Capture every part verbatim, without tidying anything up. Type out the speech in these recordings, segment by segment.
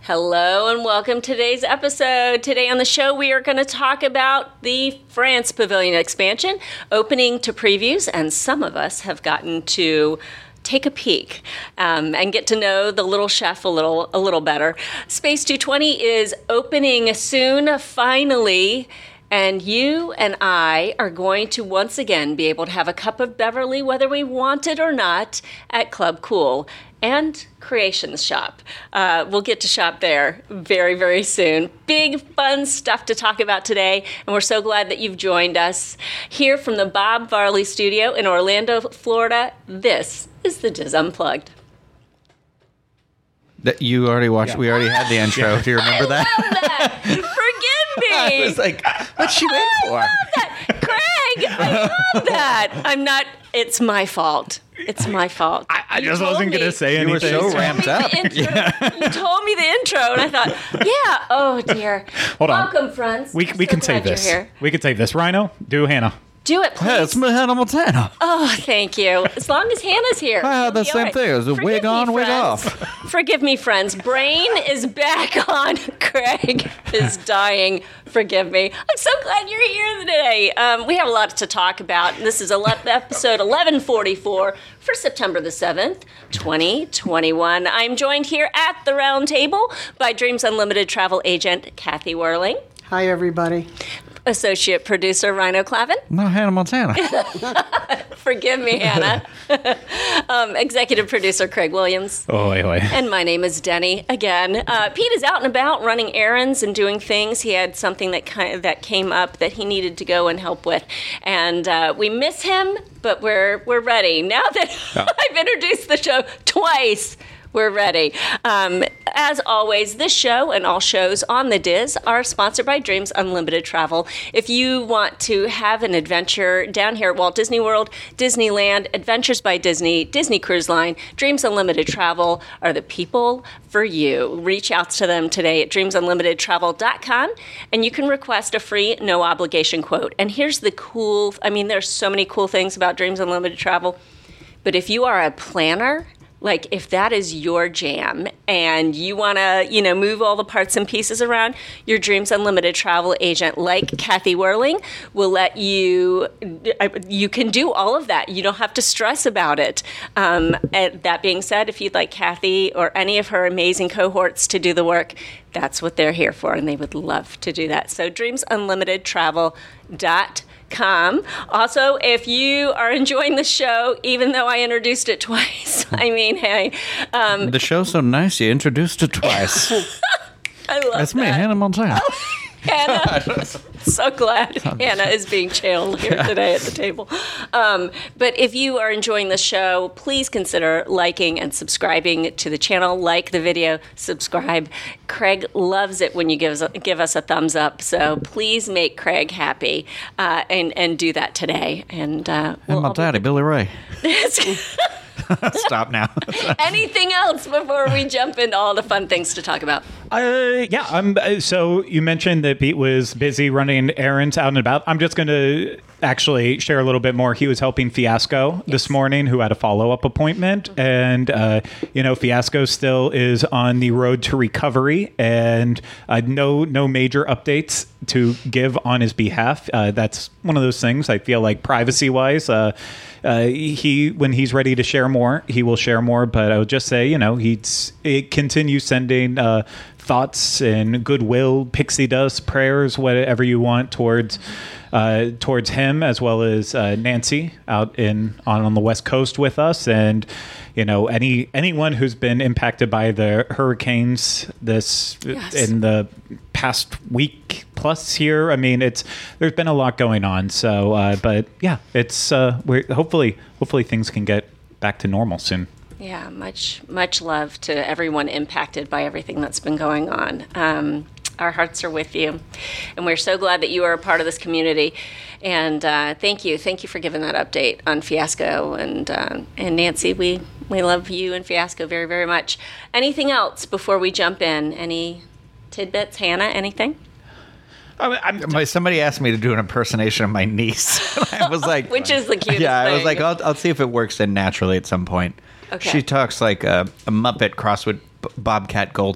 Hello and welcome to today's episode. Today on the show, we are going to talk about the France Pavilion expansion, opening to previews, and some of us have gotten to take a peek um, and get to know the little chef a little a little better. Space two twenty is opening soon, finally. And you and I are going to once again be able to have a cup of Beverly, whether we want it or not, at Club Cool and Creations Shop. Uh, we'll get to shop there very, very soon. Big, fun stuff to talk about today, and we're so glad that you've joined us. Here from the Bob Varley Studio in Orlando, Florida, this is the Diz Unplugged. That you already watched. Yeah. We already had the intro. Do you remember that? I love that. Forgive me. I was like, what's she waiting I for? love that. Craig, I love that. I'm not, it's my fault. It's my fault. I, I just told wasn't going to say You were anything. so You told ramped me up. the intro. Yeah. You told me the intro, and I thought, yeah, oh dear. Hold on. Welcome, friends. We, I'm we so can glad save you're this. here. We can save this. Rhino, do Hannah. Do it, please. Hey, it's Hannah Montana. Oh, thank you. As long as Hannah's here. I had we'll the be same all right. thing. It was a Forgive wig me, on, wig friends. off. Forgive me, friends. Brain is back on. Craig is dying. Forgive me. I'm so glad you're here today. Um, we have a lot to talk about. This is ele- episode eleven forty-four for September the seventh, twenty twenty-one. I'm joined here at the round table by Dreams Unlimited travel agent Kathy Whirling. Hi, everybody. Associate producer Rhino Clavin. No, Hannah Montana. Forgive me, Hannah. um, executive producer Craig Williams. Oh, wait, wait. And my name is Denny again. Uh, Pete is out and about running errands and doing things. He had something that kind of, that came up that he needed to go and help with, and uh, we miss him, but we're we're ready now that Yeah. I've introduced the show twice. We're ready. Um, as always, this show and all shows on the Diz are sponsored by Dreams Unlimited Travel. If you want to have an adventure down here at Walt Disney World, Disneyland, Adventures by Disney, Disney Cruise Line, Dreams Unlimited Travel are the people for you. Reach out to them today at dreams unlimited travel dot com, and you can request a free, no-obligation quote. And here's the cool, I mean, there's so many cool things about Dreams Unlimited Travel, but if you are a planner, like if that is your jam and you want to, you know, move all the parts and pieces around, your Dreams Unlimited travel agent like Kathy Whirling will let you, you can do all of that. You don't have to stress about it. Um, and that being said, if you'd like Kathy or any of her amazing cohorts to do the work, that's what they're here for, and they would love to do that. So dreams unlimited travel dot com. Com. Also, if you are enjoying the show, even though I introduced it twice, I mean, hey. Um, The show's so nice, you introduced it twice. I love That's that. me, Hannah Montana. Hannah. So glad Hannah is being chilled here today at the table. Um, but if you are enjoying the show, please consider liking and subscribing to the channel. Like the video, subscribe. Craig loves it when you give us, give us a thumbs up. So please make Craig happy uh, and, and do that today. And uh, And my we'll- daddy, Billy Ray. Stop now. Anything else before we jump into all the fun things to talk about? Uh, yeah, um, uh, so you mentioned that Pete was busy running errands out and about. I'm just going to actually share a little bit more. He was helping Fiasco this morning, who had a follow-up appointment. And, uh, you know, Fiasco still is on the road to recovery, and uh, no no major updates to give on his behalf. Uh, that's one of those things I feel like privacy-wise, uh, uh, he when he's ready to share more, he will share more. But I would just say, you know, he's it continues sending uh, thoughts and goodwill, pixie dust, prayers, whatever you want towards uh, towards him, as well as uh, Nancy out in on, on the West Coast with us, and you know any anyone who's been impacted by the hurricanes this Yes. in the past week plus here. I mean, it's there's been a lot going on. So, uh, but yeah, it's uh, we're hopefully hopefully things can get back to normal soon. Yeah, much, much love to everyone impacted by everything that's been going on. Um, our hearts are with you, and we're so glad that you are a part of this community. And uh, thank you, thank you for giving that update on Fiasco. And uh, and Nancy, we we love you and Fiasco very, very much. Anything else before we jump in? Any tidbits, Hannah? Anything? I, I'm, My, somebody asked me to do an impersonation of my niece. I was like, Which is the cutest yeah, I was thing. like, I'll, I'll see if it works in naturally at some point. Okay. She talks like a, a Muppet crossed with B- Bobcat Goldthwait.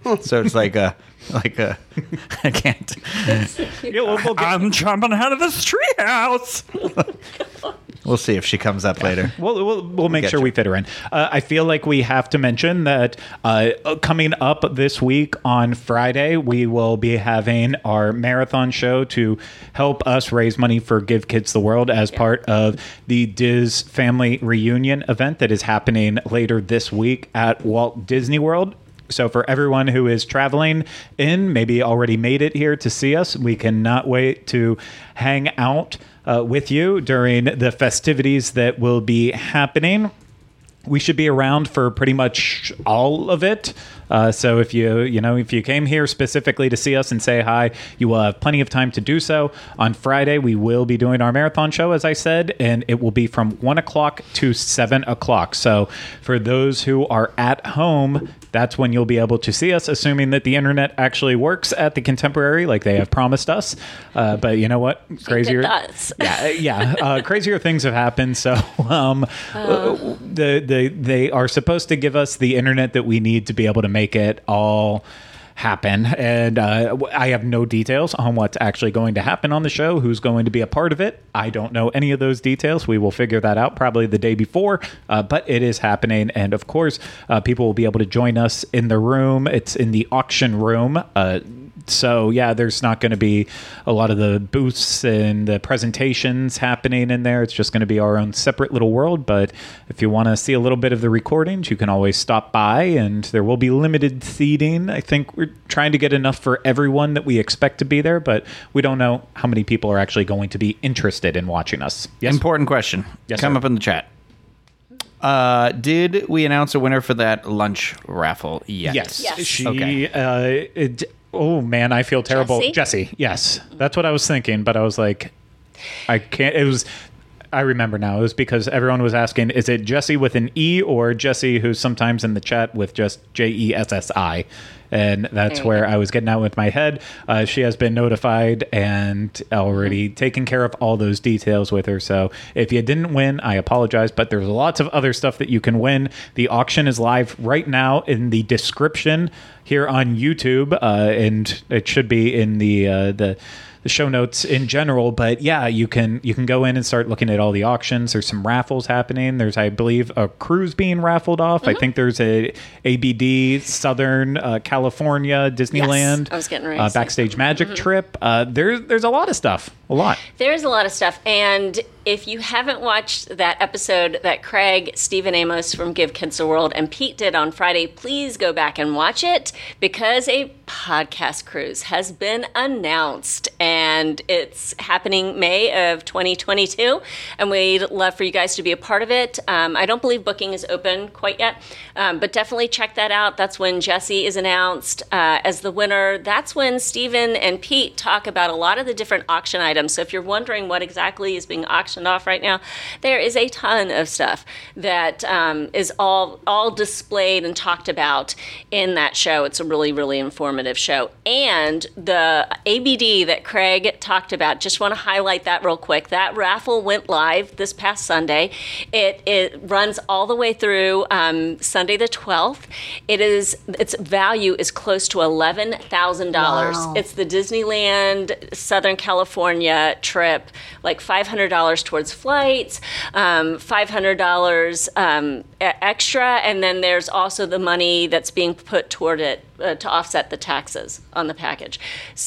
So it's like a, like a, I can't. Yeah, we'll, we'll get, I'm jumping out of this treehouse. We'll see if she comes up later. We'll, we'll, we'll make Get sure you. we fit her in. Uh, I feel like we have to mention that uh, coming up this week on Friday, we will be having our marathon show to help us raise money for Give Kids the World as Yeah. part of the Diz Family Reunion event that is happening later this week at Walt Disney World. So for everyone who is traveling in, maybe already made it here to see us, we cannot wait to hang out uh, with you during the festivities that will be happening. We should be around for pretty much all of it. Uh, so if you you know if you came here specifically to see us and say hi, you will have plenty of time to do so. On Friday, we will be doing our marathon show, as I said, and it will be from one o'clock to seven o'clock. So for those who are at home, that's when you'll be able to see us, assuming that the internet actually works at the Contemporary, like they have promised us. Uh, but you know what? Crazier, does. yeah, yeah, uh, crazier things have happened. So um, uh. the the they are supposed to give us the internet that we need to be able to make it all happen, and uh, I have no details on what's actually going to happen on the show, who's going to be a part of it. I don't know any of those details. We will figure that out probably the day before, uh, but it is happening, and of course uh, people will be able to join us in the room. It's in the auction room, uh, so yeah, there's not going to be a lot of the booths and the presentations happening in there. It's just going to be our own separate little world. But if you want to see a little bit of the recordings, you can always stop by, and there will be limited seating. I think we're trying to get enough for everyone that we expect to be there, but we don't know how many people are actually going to be interested in watching us. Yes. Important question. Yes, Come sir. up in the chat. Uh, did we announce a winner for that lunch raffle yet? Yes. Yes. She, Okay. uh, it, oh man, I feel terrible. Jessie? Jessie, yes. That's what I was thinking, but I was like, I can't, it was, I remember now. It was because everyone was asking, is it Jessie with an E or Jessie who's sometimes in the chat with just J E S S I? And that's There you where go. I was getting out with my head. Uh, she has been notified and already taken care of all those details with her. So if you didn't win, I apologize. But there's lots of other stuff that you can win. The auction is live right now in the description here on YouTube, uh, and it should be in the uh, the. the show notes in general, but yeah, you can you can go in and start looking at all the auctions. There's some raffles happening. There's, I believe, a cruise being raffled off. Mm-hmm. I think there's a A B D Southern uh, California Disneyland I was getting ready uh, to say backstage magic trip. Uh, there's there's a lot of stuff, a lot. There's a lot of stuff. And if you haven't watched that episode that Craig, Stephen Amos from Give Kids the World, and Pete did on Friday, please go back and watch it, because a podcast cruise has been announced. And it's happening May of twenty twenty-two. And we'd love for you guys to be a part of it. Um, I don't believe booking is open quite yet, um, but definitely check that out. That's when Jessie is announced uh, as the winner. That's when Stephen and Pete talk about a lot of the different auction items. So if you're wondering what exactly is being auctioned off right now, there is a ton of stuff that um, is all all displayed and talked about in that show. It's a really, really informative show. And the A B D that Craig talked about, just want to highlight that real quick. That raffle went live this past Sunday. It it runs all the way through um, Sunday the twelfth. It is its value is close to eleven thousand dollars. Wow. It's the Disneyland Southern California trip, like five hundred dollars towards flights, um, five hundred dollars um, e- extra, and then there's also the money that's being put toward it uh, to offset the taxes on the package.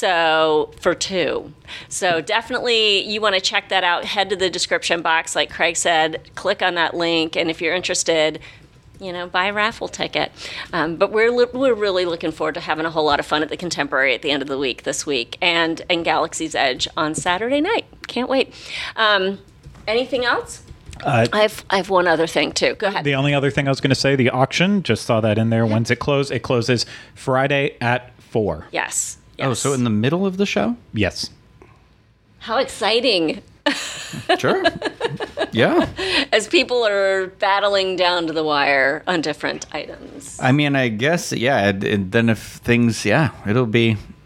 So for two. So definitely you want to check that out. Head to the description box, like Craig said, click on that link, and if you're interested, you know, buy a raffle ticket. Um, but we're li- we're really looking forward to having a whole lot of fun at the Contemporary at the end of the week this week, and and Galaxy's Edge on Saturday night. Can't wait. Um, anything else? Uh, I've I have one other thing too. Go ahead. The only other thing I was going to say, the auction, just saw that in there. When's it close? It closes Friday at four. yes. Oh, yes. so in the middle of the show? Yes. How exciting! Sure. Yeah. As people are battling down to the wire on different items. I mean, I guess, yeah. And, and then if things, yeah, it'll be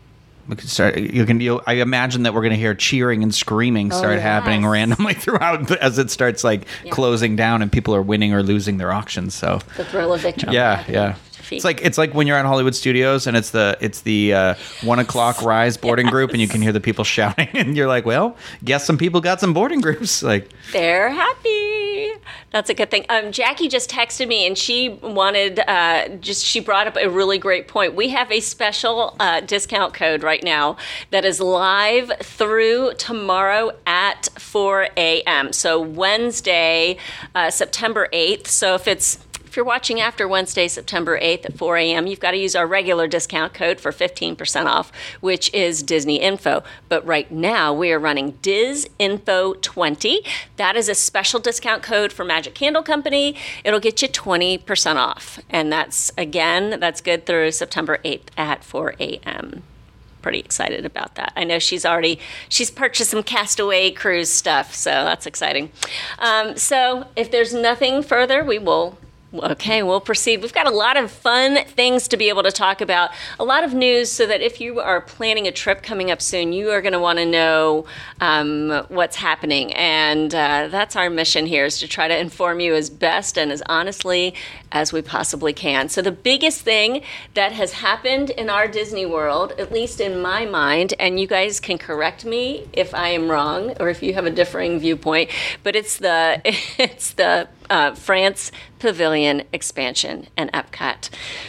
We could start. You can. You, I imagine that we're going to hear cheering and screaming start yes. happening randomly throughout as it starts like Yeah. closing down and people are winning or losing their auctions. So The thrill of victory. yeah, yeah. It's like it's like when you're at Hollywood Studios and it's the it's the uh, one o'clock rise boarding group and you can hear the people shouting and you're like, well, guess some people got some boarding groups. Like They're happy. That's a good thing. Um, Jackie just texted me and she wanted, uh, just she brought up a really great point. We have a special uh, discount code right now that is live through tomorrow at four a.m. So Wednesday, uh, September eighth. So if it's If you're watching after Wednesday, September eighth at four a.m., you've got to use our regular discount code for fifteen percent off, which is Disney Info. But right now, we are running Diz Info twenty. That is a special discount code for Magic Candle Company. It'll get you twenty percent off. And that's, again, that's good through September eighth at four a.m. Pretty excited about that. I know she's already, she's purchased some Castaway Cruise stuff, so that's exciting. Um, so if there's nothing further, we will Okay, we'll proceed. We've got a lot of fun things to be able to talk about, a lot of news so that if you are planning a trip coming up soon, you are going to want to know um, what's happening. And uh, that's our mission here, is to try to inform you as best and as honestly as we possibly can. So the biggest thing that has happened in our Disney World, at least in my mind, and you guys can correct me if I am wrong or if you have a differing viewpoint, but it's the it's the uh, France Pavilion expansion and Epcot.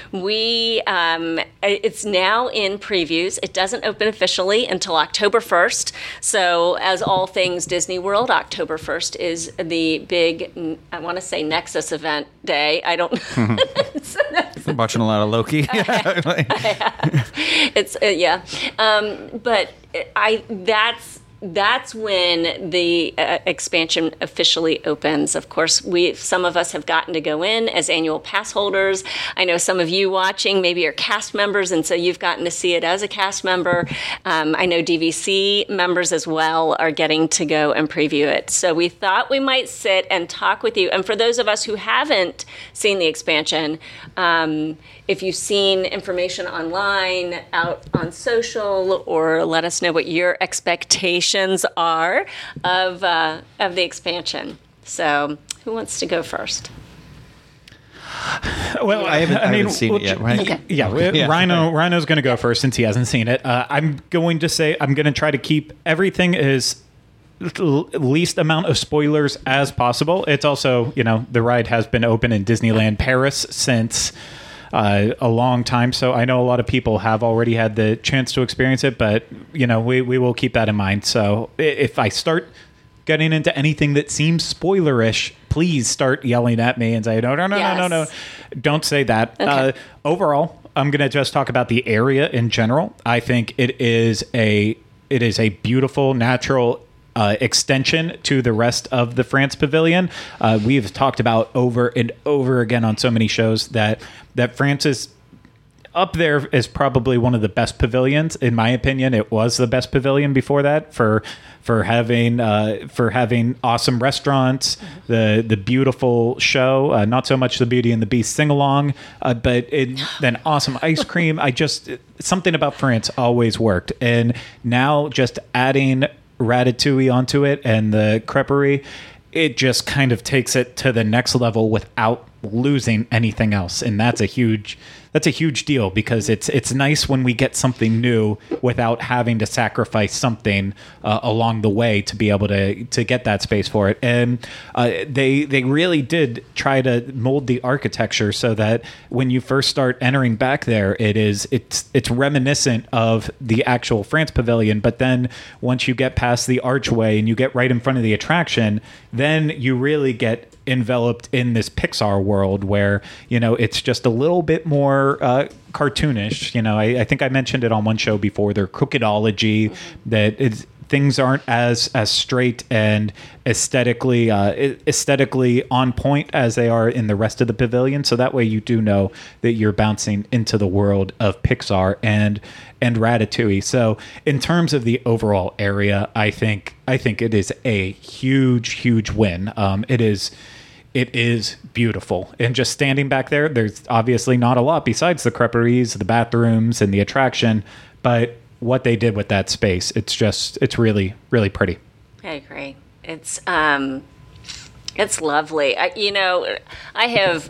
We um, it's now in previews. It doesn't open officially until October first. So as all things Disney World, October first is the big, I want to say Nexus event day. I don't know. I'm watching a lot of Loki. I have. It's uh, yeah, um, but I that's. That's when the uh, expansion officially opens. Of course, we some of us have gotten to go in as annual pass holders. I know some of you watching maybe are cast members, and so you've gotten to see it as a cast member. Um, I know D V C members as well are getting to go and preview it. So we thought we might sit and talk with you. And for those of us who haven't seen the expansion, um, if you've seen information online, out on social, or let us know what your expectations are of uh, of the expansion. So, who wants to go first? Well, I haven't, I I mean, haven't seen it yet, right? Okay. Yeah, Yeah. Rhino. Rhino's going to go first since he hasn't seen it. Uh, I'm going to say I'm going to try to keep everything as l- least amount of spoilers as possible. It's also, you know, the ride has been open in Disneyland Paris since Uh, a long time, so I know a lot of people have already had the chance to experience it, but you know, we, we will keep that in mind. So i- if I start getting into anything that seems spoilerish, please start yelling at me and say, no, no, no, Yes. no, no, no. Don't say that. Okay. Uh, overall, I'm going to just talk about the area in general. I think it is a it is a beautiful, natural Uh, extension to the rest of the France Pavilion. Uh, we've talked about over and over again on so many shows that that France is up there is probably one of the best pavilions. In my opinion, it was the best pavilion before that for for having uh, for having awesome restaurants, the the beautiful show. Uh, not so much the Beauty and the Beast sing along, uh, but it, then awesome ice cream. I just something about France always worked, and now just adding Ratatouille onto it and the creperie, it just kind of takes it to the next level without losing anything else, and that's a huge that's a huge deal, because it's it's nice when we get something new without having to sacrifice something uh, along the way to be able to to get that space for it. And uh, they they really did try to mold the architecture so that when you first start entering back there, it is it's it's reminiscent of the actual France Pavilion. But then once you get past the archway and you get right in front of the attraction, then you really get enveloped in this Pixar world where, you know, it's just a little bit more uh, cartoonish. You know, I, I think I mentioned it on one show before, their crookedology, mm-hmm. that it's, things aren't as as straight and aesthetically uh, aesthetically on point as they are in the rest of the pavilion. So that way you do know that you're bouncing into the world of Pixar and and Ratatouille. So in terms of the overall area, I think I think it is a huge, huge win. Um, it is it is beautiful. And just standing back there, there's obviously not a lot besides the creperies, the bathrooms, and the attraction, but what they did with that space. It's just, it's really, really pretty. I agree. It's um, it's lovely. I, you know, I have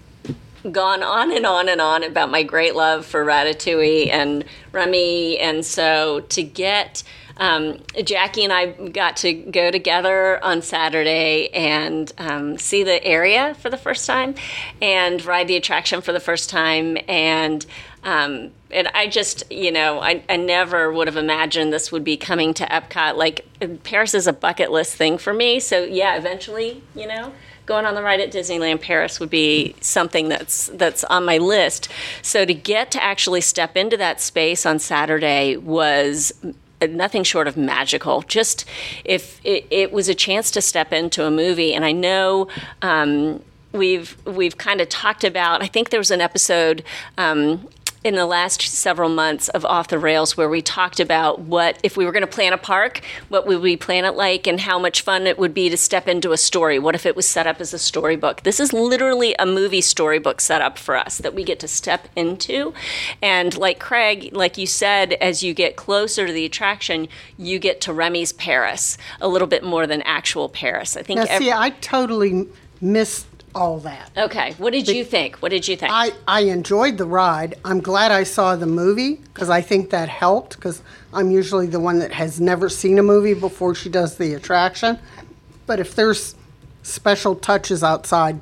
gone on and on and on about my great love for Ratatouille and Remy, and so to get um, Jackie and I got to go together on Saturday and um, see the area for the first time and ride the attraction for the first time, and um, and I just, you know, I, I never would have imagined this would be coming to Epcot. Like, Paris is a bucket list thing for me, so yeah, eventually, you know, going on the ride at Disneyland Paris would be something that's that's on my list. So to get to actually step into that space on Saturday was nothing short of magical. Just if it, it was a chance to step into a movie, and I know um, we've we've kind of talked about. I think there was an episode. Um, in the last several months of Off the Rails where we talked about what, if we were going to plan a park, what would we plan it like and how much fun it would be to step into a story. What if it was set up as a storybook? This is literally a movie storybook setup for us that we get to step into. And like Craig, like you said, as you get closer to the attraction, you get to Remy's Paris a little bit more than actual Paris. I think. Now, every- see, I totally missed all that. Okay, what did you think? What did you think? I, I enjoyed the ride. I'm glad I saw the movie because I think that helped because I'm usually the one that has never seen a movie before she does the attraction. But if there's special touches outside,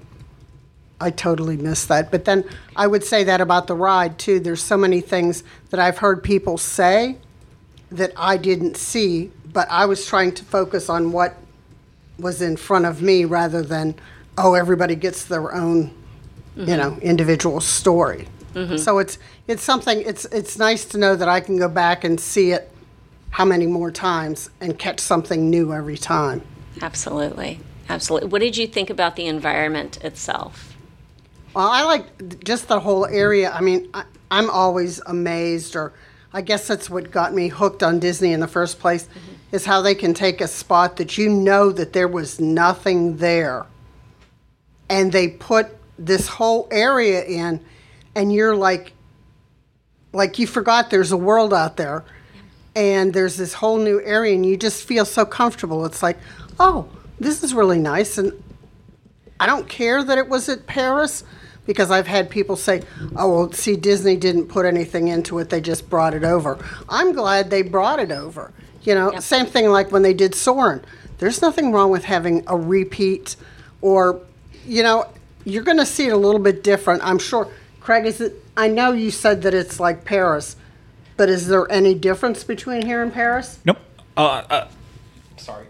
I totally missed that. But then I would say that about the ride too. There's so many things that I've heard people say that I didn't see, but I was trying to focus on what was in front of me rather than, oh, everybody gets their own, mm-hmm. you know, individual story. Mm-hmm. So it's it's something, it's it's nice to know that I can go back and see it how many more times and catch something new every time. Absolutely. Absolutely. What did you think about the environment itself? Well, I like just the whole area. I mean, I, I'm always amazed, or I guess that's what got me hooked on Disney in the first place, mm-hmm. is how they can take a spot that you know that there was nothing there, and they put this whole area in, and you're like, like you forgot there's a world out there, and there's this whole new area, and you just feel so comfortable. It's like, oh, this is really nice, and I don't care that it was at Paris, because I've had people say, oh, well, see, Disney didn't put anything into it, they just brought it over. I'm glad they brought it over. You know, yep. Same thing like when they did Soarin'. There's nothing wrong with having a repeat, or, you know, you're going to see it a little bit different. I'm sure. Craig, is it, I know you said that it's like Paris, but is there any difference between here and Paris? Nope. Uh, uh, sorry.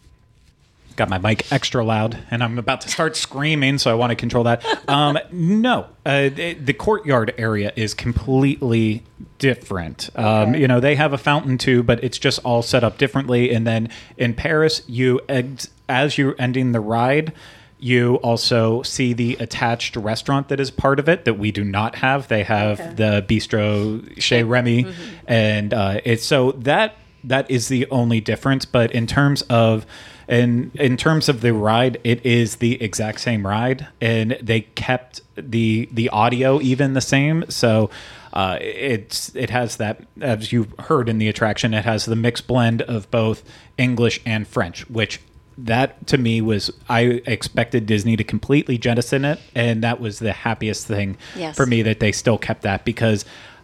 Got my mic extra loud, and I'm about to start screaming, so I want to control that. Um, no, uh, the, the courtyard area is completely different. Um, Okay. You know, they have a fountain too, but it's just all set up differently. And then in Paris, you ex- as you're ending the ride, you also see the attached restaurant that is part of it that we do not have. They have Okay. the Bistro Chez Remy, mm-hmm. and uh, it's so that that is the only difference. But in terms of in in terms of the ride, it is the exact same ride, and they kept the the audio even the same. So uh, it's it has that, as you heard in the attraction, it has the mixed blend of both English and French, which. That to me was, I expected Disney to completely jettison it, and that was the happiest thing Yes. for me that they still kept that, because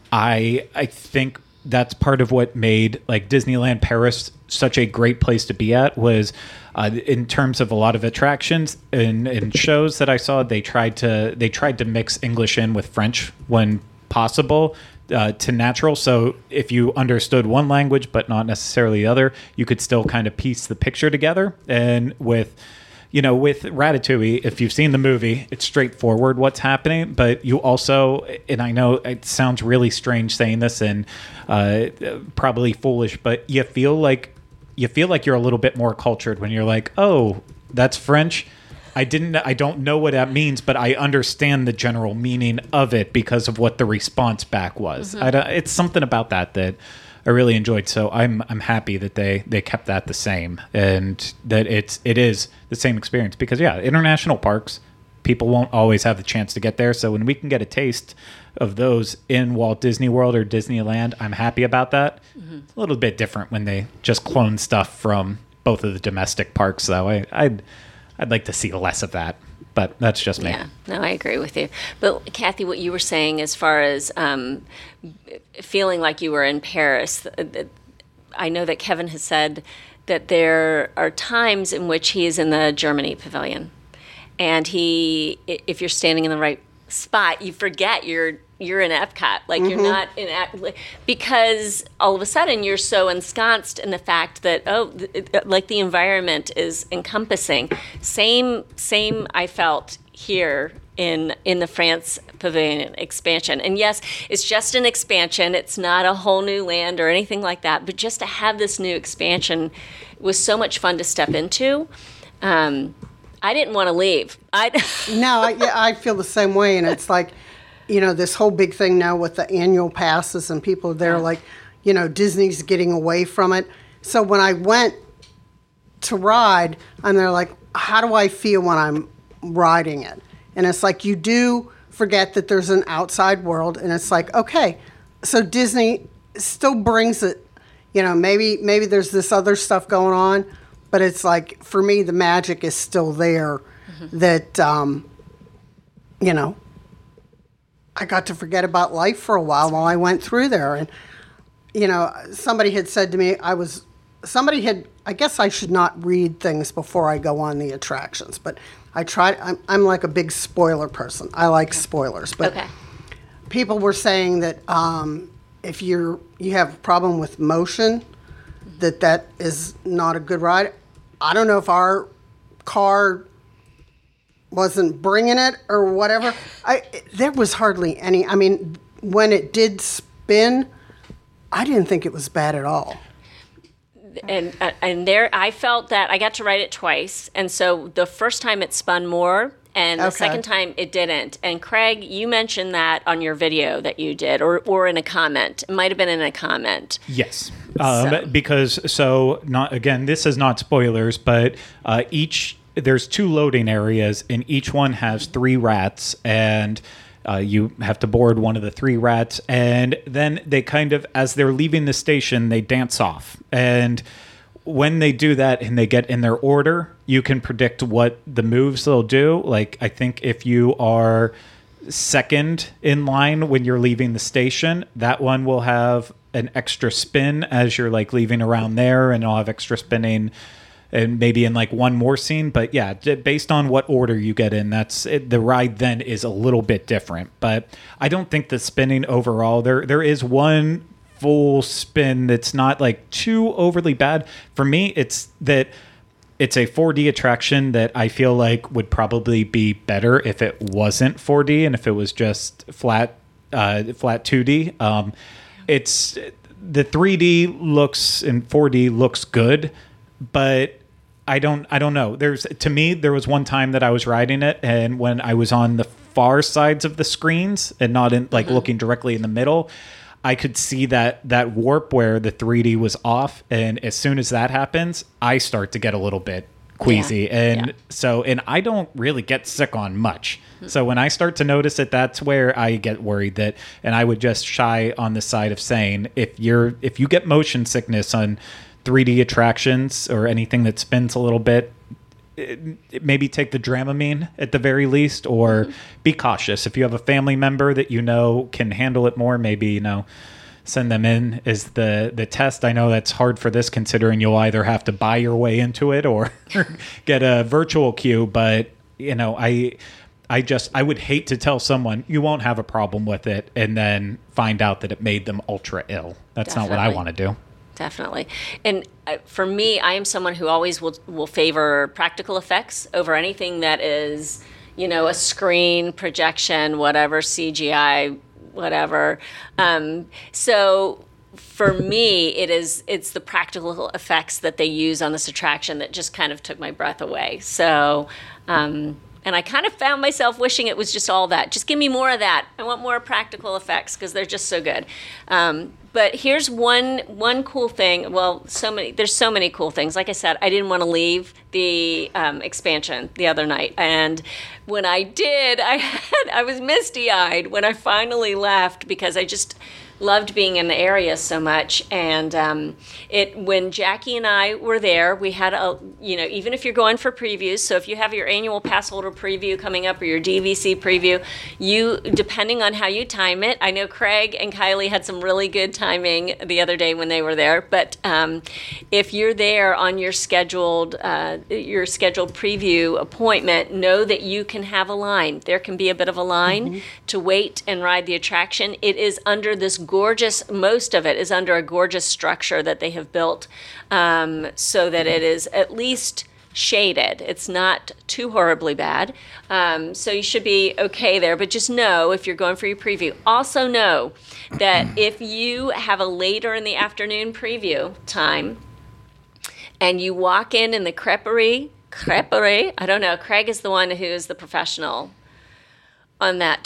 I I think that's part of what made like Disneyland Paris such a great place to be at, was uh, in terms of a lot of attractions and, and shows that I saw, they tried to they tried to mix English in with French when possible. Uh, to natural, so if you understood one language but not necessarily the other, you could still kind of piece the picture together. And with, you know, with Ratatouille, if you've seen the movie, it's straightforward what's happening. But you also, and I know it sounds really strange saying this and uh, probably foolish, but you feel like you feel like you're a little bit more cultured when you're like, oh, that's French. I didn't. I don't know what that means, but I understand the general meaning of it because of what the response back was. Mm-hmm. I don't, it's something about that that I really enjoyed. So I'm I'm happy that they, they kept that the same, and that it's it is the same experience, because yeah, international parks, people won't always have the chance to get there. So when we can get a taste of those in Walt Disney World or Disneyland, I'm happy about that. Mm-hmm. It's a little bit different when they just clone stuff from both of the domestic parks, though. I, I'd I'd like to see less of that, but that's just me. Yeah, no, I agree with you. But Kathy, what you were saying as far as um, feeling like you were in Paris, I know that Kevin has said that there are times in which he is in the Germany pavilion, and he, if you're standing in the right spot, you forget you're you're in Epcot, like mm-hmm. you're not in, because all of a sudden you're so ensconced in the fact that, oh, like the environment is encompassing. Same, same I felt here in in the France Pavilion expansion. And yes, it's just an expansion. It's not a whole new land or anything like that, but just to have this new expansion was so much fun to step into. Um, I didn't want to leave. I No, I, yeah, I feel the same way, and it's like, you know, this whole big thing now with the annual passes and people there, like, you know, Disney's getting away from it. So when I went to ride, and they're like, how do I feel when I'm riding it? And it's like, you do forget that there's an outside world, and it's like, okay, so Disney still brings it, you know, maybe maybe there's this other stuff going on, but it's like, for me, the magic is still there. Mm-hmm. That, um, you know, I got to forget about life for a while while I went through there. And, you know, somebody had said to me, I was, somebody had, I guess I should not read things before I go on the attractions, but I tried, I'm, I'm like a big spoiler person. I like spoilers. But okay. People were saying that um, if you're, you have a problem with motion, that that is not a good ride. I don't know if our car wasn't bringing it or whatever. I there was hardly any. I mean, when it did spin, I didn't think it was bad at all. And uh, and there, I felt that I got to ride it twice, and so the first time it spun more, and the Okay. second time it didn't. And Craig, you mentioned that on your video that you did, or or in a comment. It might have been in a comment. Yes. Um, So- Because, so, not again, this is not spoilers, but uh, each, there's two loading areas, and each one has three rats, and uh, you have to board one of the three rats, and then they kind of, as they're leaving the station, they dance off. And when they do that and they get in their order, you can predict what the moves they'll do. Like, I think if you are second in line when you're leaving the station, that one will have an extra spin as you're like leaving around there, and I'll have extra spinning and maybe in like one more scene. But yeah, d- based on what order you get in, that's it, the ride then is a little bit different. But I don't think the spinning overall, there there is one full spin that's not like too overly bad. For me, it's that it's a four D attraction that I feel like would probably be better if it wasn't four D and if it was just flat uh, flat two D. Um, it's the three D looks and four D looks good, but I don't I don't know. There's to me there was one time that I was riding it, and when I was on the far sides of the screens and not in like mm-hmm. looking directly in the middle, I could see that that warp where the three D was off, and as soon as that happens, I start to get a little bit queasy. Yeah. And yeah. so, and I don't really get sick on much. Mm-hmm. So when I start to notice it, that's where I get worried that, and I would just shy on the side of saying, if you're, if you get motion sickness on three D attractions or anything that spins a little bit, it, it maybe take the Dramamine at the very least, or mm-hmm. be cautious. If you have a family member that you know can handle it more, maybe, you know, send them in as the, the test. I know that's hard for this, considering you'll either have to buy your way into it or get a virtual queue. But, you know, I I just, I would hate to tell someone you won't have a problem with it and then find out that it made them ultra ill. That's Definitely. Not what I want to do. Definitely. And uh, for me, I am someone who always will, will favor practical effects over anything that is, you know, a screen projection, whatever, C G I, whatever. Um, so for me, it is, it's the practical effects that they use on this attraction that just kind of took my breath away. So, um, And I kind of found myself wishing it was just all that. Just give me more of that. I want more practical effects because they're just so good. Um, but here's one one cool thing. Well, so many. There's so many cool things. Like I said, I didn't want to leave the um, expansion the other night, and when I did, I had I was misty-eyed when I finally left because I just loved being in the area so much. And um, it when Jackie and I were there, we had a, you know, even if you're going for previews, so if you have your annual pass holder preview coming up or your D V C preview, you, depending on how you time it, I know Craig and Kylie had some really good timing the other day when they were there, but um, if you're there on your scheduled, uh, your scheduled preview appointment, know that you can have a line. There can be a bit of a line mm-hmm. to wait and ride the attraction. It is under this gorgeous, most of it is under a gorgeous structure that they have built um, so that it is at least shaded. It's not too horribly bad. Um, so you should be okay there, but just know if you're going for your preview. Also know that if you have a later in the afternoon preview time and you walk in in the creperie, creperie, I don't know, Craig is the one who is the professional on that.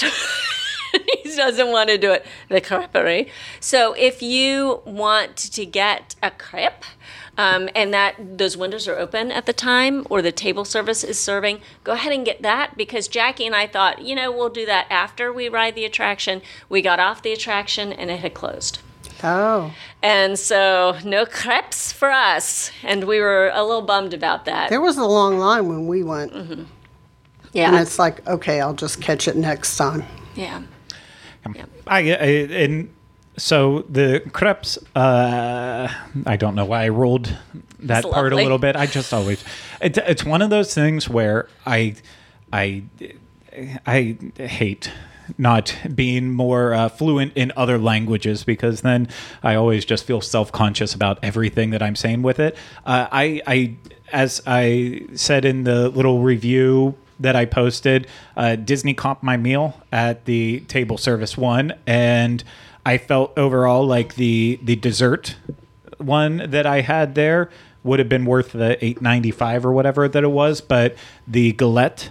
He doesn't want to do it, the creperie. So if you want to get a crepe, um, and that those windows are open at the time, or the table service is serving, go ahead and get that, because Jackie and I thought, you know, we'll do that after we ride the attraction. We got off the attraction and it had closed. Oh. And so no crepes for us, and we were a little bummed about that. There was a long line when we went. Mm-hmm. Yeah. And it's like, okay, I'll just catch it next time. Yeah. Yeah. I, I and so the crepes. Uh, I don't know why I rolled that It's part lovely. a little bit. I just always. It, it's one of those things where I, I, I hate not being more uh, fluent in other languages, because then I always just feel self-conscious about everything that I'm saying with it. Uh, I, I, as I said in the little review that I posted, uh, Disney comped my meal at the table service one, and I felt overall like the the dessert one that I had there would have been worth the eight ninety-five or whatever that it was, but the galette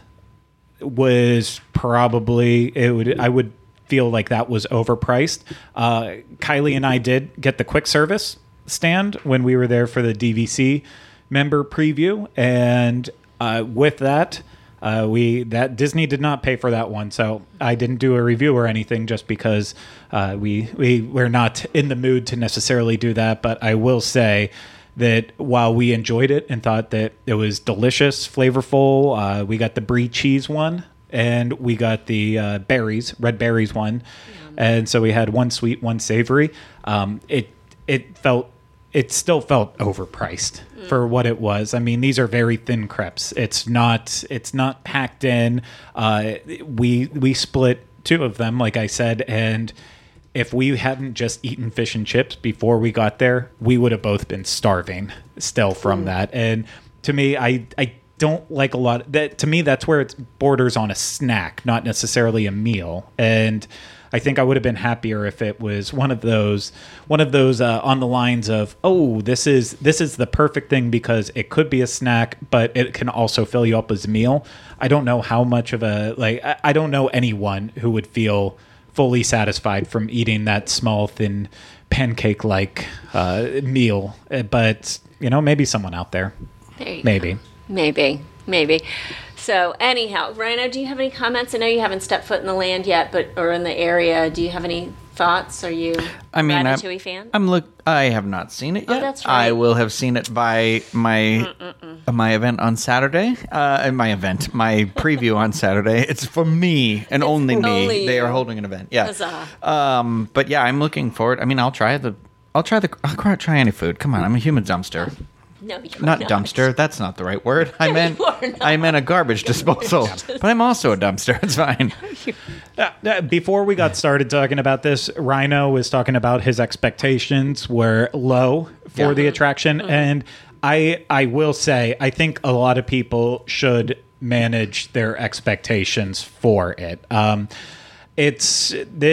was probably it would I would feel like that was overpriced. Uh, Kylie and I did get the quick service stand when we were there for the D V C member preview, and uh, with that. Uh, we that Disney did not pay for that one, so I didn't do a review or anything, just because uh, we we we're not in the mood to necessarily do that. But I will say that while we enjoyed it and thought that it was delicious, flavorful, uh, we got the brie cheese one and we got the uh, berries, red berries one, and so we had one sweet, one savory. Um, it it felt. It still felt overpriced mm. for what it was. I mean, these are very thin crepes. It's not. It's not packed in. Uh, we we split two of them, like I said, and if we hadn't just eaten fish and chips before we got there, we would have both been starving still from mm. that. And to me, I I don't like a lot. That to me, that's where it borders on a snack, not necessarily a meal. And I think I would have been happier if it was one of those, one of those uh, on the lines of, oh, this is this is the perfect thing because it could be a snack, but it can also fill you up as a meal. I don't know how much of a like. I, I don't know anyone who would feel fully satisfied from eating that small, thin, pancake-like uh, meal. But you know, maybe someone out there. There you maybe. Go. Maybe. Maybe. So anyhow, Rhino, do you have any comments? I know you haven't stepped foot in the land yet, but or in the area. Do you have any thoughts? Are you I mean, a I'm, Ratatouille fan? I'm look. I have not seen it yet. Oh, that's right. I will have seen it by my uh, my event on Saturday. Uh, my event, my preview on Saturday. It's for me and only me. only They you. are holding an event. Yeah. Huzzah. Um. But yeah, I'm looking forward. I mean, I'll try the. I'll try the. I'll try any food. Come on, I'm a human dumpster. No, you're Not not. dumpster. That's not the right word. I meant you are not. I meant a garbage disposal. But I'm also a dumpster. It's fine. Uh, uh, before we got started talking about this, Rhino was talking about his expectations were low for Yeah. the attraction, Mm-hmm. and I I will say I think a lot of people should manage their expectations for it. Um, it's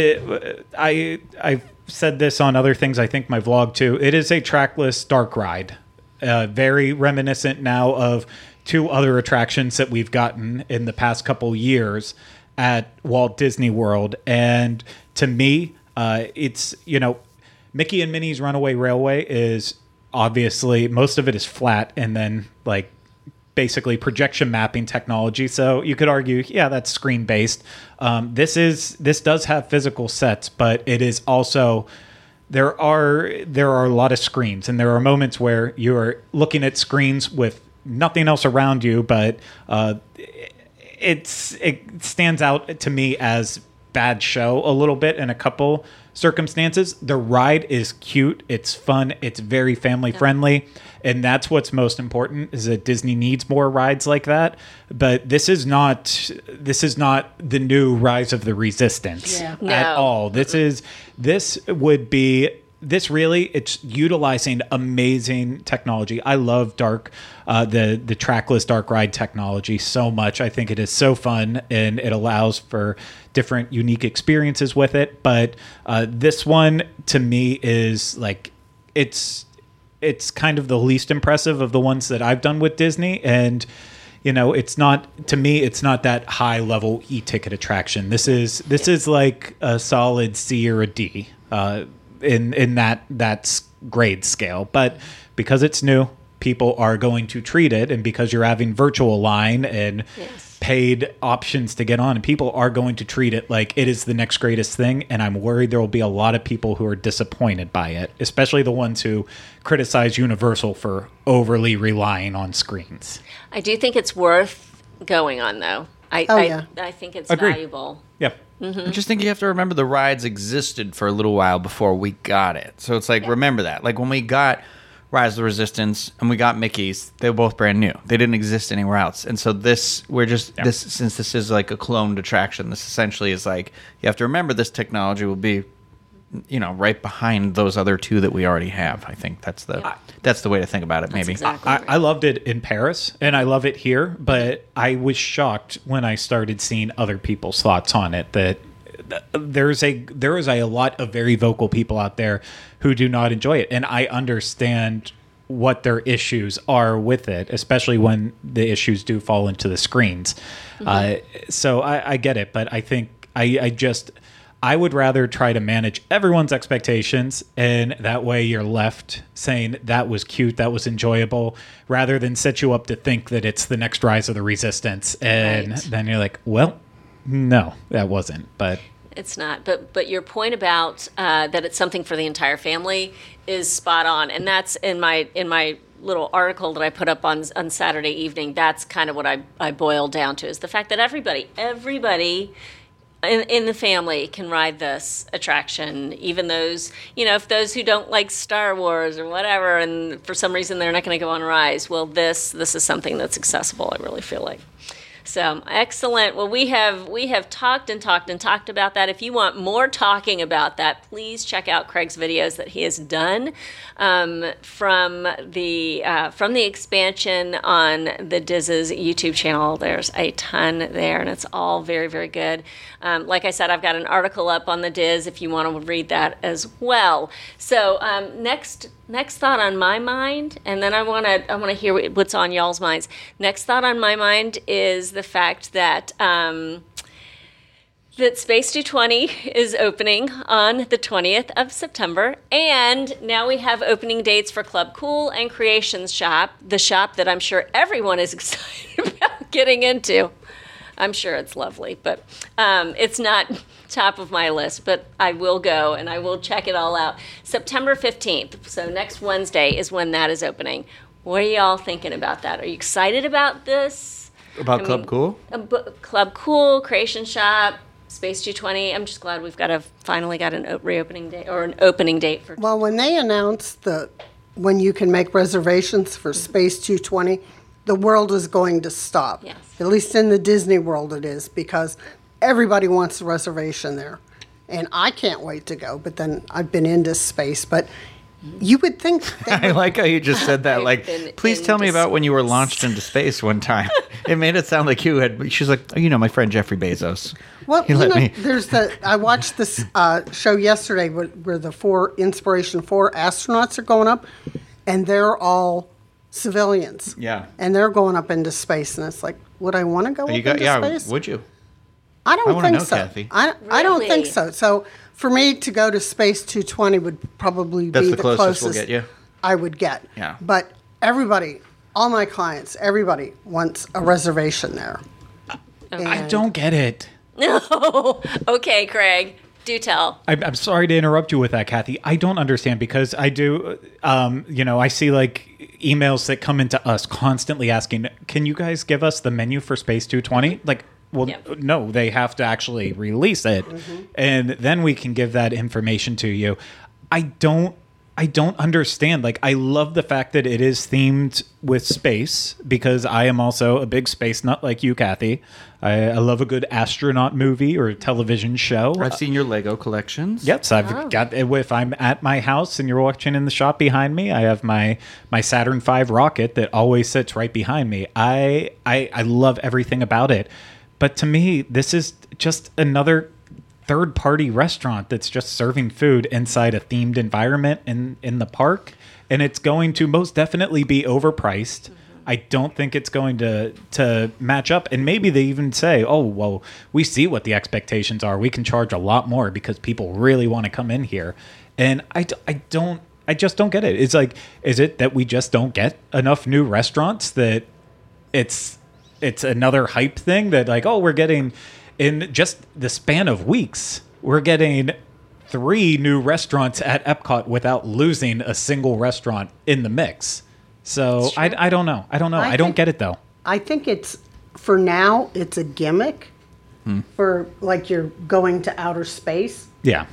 the I I've said this on other things. I think my vlog too. It is a trackless dark ride. Uh, very reminiscent now of two other attractions that we've gotten in the past couple years at Walt Disney World. And to me, uh, it's, you know, Mickey and Minnie's Runaway Railway is obviously, most of it is flat and then like basically projection mapping technology. So you could argue, yeah, that's screen based. Um, this is, this does have physical sets, but it is also, there are, there are a lot of screens, and there are moments where you're looking at screens with nothing else around you, but uh, it's, it stands out to me as bad show a little bit in a couple circumstances. The ride is cute, it's fun, it's very family friendly, and that's what's most important, is that Disney needs more rides like that. But this is not this is not the new Rise of the Resistance Yeah. No. at all. This is this would be this really, it's utilizing amazing technology. I love dark uh, the the trackless dark ride technology so much. I think it is so fun, and it allows for different unique experiences with it. But uh, this one to me is like, it's it's kind of the least impressive of the ones that I've done with Disney. And you know, it's not, to me, it's not that high level e-ticket attraction. This is this is like a solid C or a D uh, in in that that grade scale. But because it's new, people are going to treat it, and because you're having virtual line and Yes. paid options to get on, and people are going to treat it like it is the next greatest thing. And I'm worried there will be a lot of people who are disappointed by it, especially the ones who criticize Universal for overly relying on screens. I do think it's worth going on, though. I, Oh, I, yeah. I think it's Agreed. valuable. Yep. I just think you have to remember the rides existed for a little while before we got it. So it's like, remember that. Like when we got Rise of the Resistance and we got Mickey's, they were both brand new. They didn't exist anywhere else. And so this, we're just, Yeah. this, since this is like a cloned attraction, this essentially is like, you have to remember this technology will be, you know, right behind those other two that we already have. I think that's the, Yeah. that's the way to think about it, maybe. exactly- I, I loved it in Paris, and I love it here, but I was shocked when I started seeing other people's thoughts on it, that th- there's a there is a lot of very vocal people out there who do not enjoy it, and I understand what their issues are with it, especially when the issues do fall into the screens. Uh, so I, I get it, but I think I, I just I would rather try to manage everyone's expectations, and that way you're left saying that was cute, that was enjoyable, rather than set you up to think that it's the next Rise of the Resistance, and Right. then you're like, well, no, that wasn't. But It's not, but but your point about uh, that it's something for the entire family is spot on, and that's in my in my little article that I put up on on Saturday evening. That's kind of what I I boiled down to, is the fact that everybody everybody in, in the family can ride this attraction, even those, you know, if those who don't like Star Wars or whatever, and for some reason they're not going to go on Rise. Well, this this is something that's accessible, I really feel like. So excellent. Well, we have we have talked and talked and talked about that. If you want more talking about that, please check out Craig's videos that he has done um, from the uh, from the expansion on the Diz's YouTube channel. There's a ton there, and it's all very very good. Um, like I said, I've got an article up on the Diz if you want to read that as well. So um, next. Next thought on my mind, and then I want to I want to hear what's on y'all's minds. Next thought on my mind is the fact that um, that Space two twenty is opening on the twentieth of September, and now we have opening dates for Club Cool and Creations Shop, the shop that I'm sure everyone is excited about getting into. I'm sure it's lovely, but um, it's not top of my list, but I will go and I will check it all out. September fifteenth, so next Wednesday is when that is opening. What are y'all thinking about that? Are you excited about this? About I Club mean, Cool? uh, bu- Club Cool, Creation Shop, Space two twenty. I'm just glad we've got a finally got an o- reopening date or an opening date for. Well, when they announced the when you can make reservations for Space two twenty, the world is going to stop. Yes. At least in the Disney world it is, because everybody wants a reservation there. And I can't wait to go, but then I've been into space. But you would think they I would, like how you just said that. I've Like, been please tell me into about when you were launched into space one time. It made it sound like you had. She's like, oh, you know, my friend Jeffrey Bezos. well, He you let know, me. there's the, I watched this uh, show yesterday where, where the four Inspiration four astronauts are going up, and they're all civilians. Yeah. And they're going up into space, and it's like, would I want to go You up got, into yeah, space? would you? I don't I wanna think know, so. Kathy. I, I don't think Really? so. So for me to go to Space two twenty would probably That's be the the closest closest, we'll get you? I would get. Yeah. But everybody, all my clients, everybody wants a reservation there. I And- don't get it. No. Okay, Craig. Do tell. I'm, I'm sorry to interrupt you with that, Kathy. I don't understand because I do, um, you know, I see like emails that come into us constantly asking, can you guys give us the menu for Space two twenty? Like, well, Yep. no, they have to actually release it. And then we can give that information to you. I don't. I don't understand. Like, I love the fact that it is themed with space because I am also a big space nut like you, Kathy. I, I love a good astronaut movie or television show. I've seen your Lego collections. Yes, I've got. If I'm at my house and you're watching in the shop behind me, I have my my Saturn five rocket that always sits right behind me. I I, I love everything about it, but to me, this is just another third party restaurant that's just serving food inside a themed environment in in the park, and it's going to most definitely be overpriced. I don't think it's going to to match up, and maybe they even say, oh well, we see what the expectations are, we can charge a lot more because people really want to come in here. And I, d- I don't I just don't get it. It's like, is it that we just don't get enough new restaurants, that it's it's another hype thing that like, oh, we're getting in just the span of weeks, we're getting three new restaurants at Epcot without losing a single restaurant in the mix. So I, I don't know. I don't know. I, I don't think- get it though. I think it's, for now, it's a gimmick for like you're going to outer space. Yeah.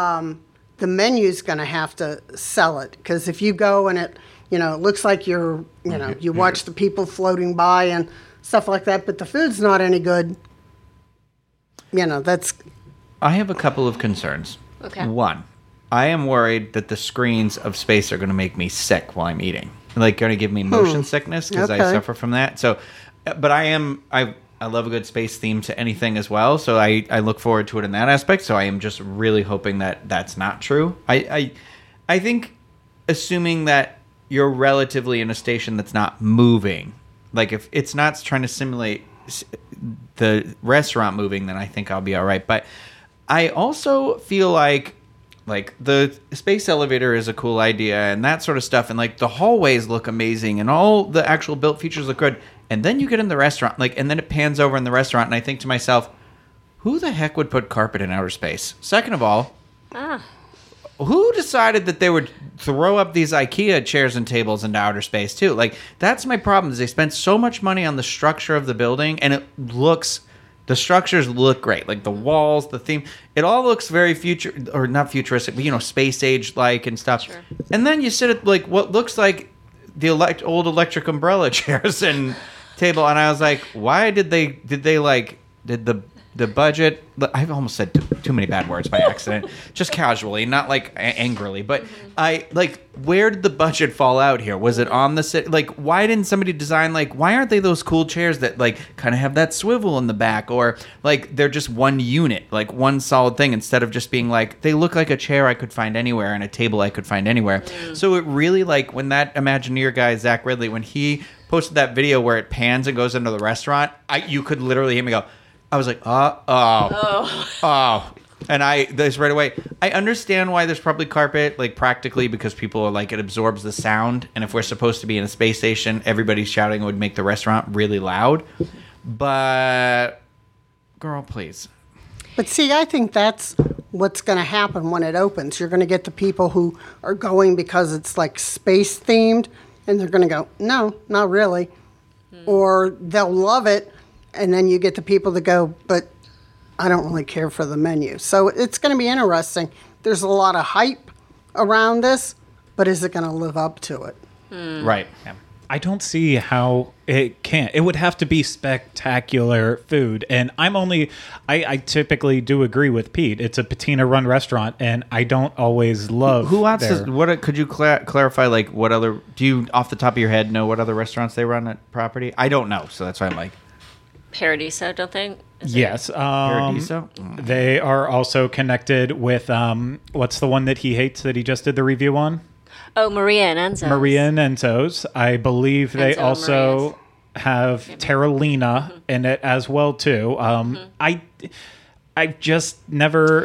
The menu's going to have to sell it, because if you go and it, you know, it looks like you're, you know, you watch the people floating by and stuff like that, but the food's not any good. You know, that's I have a couple of concerns. Okay. One, I am worried that the screens of space are going to make me sick while I'm eating. Like, going to give me motion sickness because I Okay. suffer from that. So, but I am I I love a good space theme to anything as well. So I I look forward to it in that aspect. So I am just really hoping that that's not true. I I I think assuming that you're relatively in a station that's not moving, like if it's not trying to simulate s- the restaurant moving, then I think I'll be all right. But I also feel like like the space elevator is a cool idea and that sort of stuff, and like the hallways look amazing and all the actual built features look good. And then you get in the restaurant, like, and then it pans over in the restaurant, and I think to myself, who the heck would put carpet in outer space? Second of all, who decided that they would throw up these IKEA chairs and tables into outer space too? Like, that's my problem. Is they spent so much money on the structure of the building, and it looks, the structures look great. Like the walls, the theme, it all looks very future, or not futuristic, but you know, space age like and stuff. Sure. And then you sit at like what looks like the elect- old electric umbrella chairs and table, and I was like, why did they did they like did the the budget, I've almost said too, too many bad words by accident, just casually, not like a- angrily, but I like, where did the budget fall out here? Was it on the sit? Like, why didn't somebody design, like, why aren't they those cool chairs that like kind of have that swivel in the back, or like they're just one unit, like one solid thing, instead of just being like, they look like a chair I could find anywhere and a table I could find anywhere. So it really, like, when that Imagineer guy, Zach Ridley, when he posted that video where it pans and goes into the restaurant, I you could literally hear me go, I was like, uh, oh, oh, oh. And I, this right away, I understand why there's probably carpet, like practically, because people are like, it absorbs the sound. And if we're supposed to be in a space station, everybody's shouting would make the restaurant really loud. But, girl, please. But see, I think that's what's going to happen when it opens. You're going to get the people who are going because it's like space themed, and they're going to go, no, not really. Or they'll love it. And then you get the people that go, but I don't really care for the menu. So it's going to be interesting. There's a lot of hype around this, but is it going to live up to it? Right. Yeah. I don't see how it can't. It would have to be spectacular food. And I'm only, I, I typically do agree with Pete. It's a patina run restaurant, and I don't always love Who else their- is, what, could you cla- clarify, like, what other, do you, off the top of your head, know what other restaurants they run at property? I don't know, so that's why I'm like, Paradiso, don't they? Is it- Yes. Um, Paradiso? They are also connected with, um, what's the one that he hates that he just did the review on? Oh, Maria and Enzo. Maria and Enzo's. I believe they Enzo and also Maria's. have Terralina Mm-hmm. in it as well too. Um, I, I just never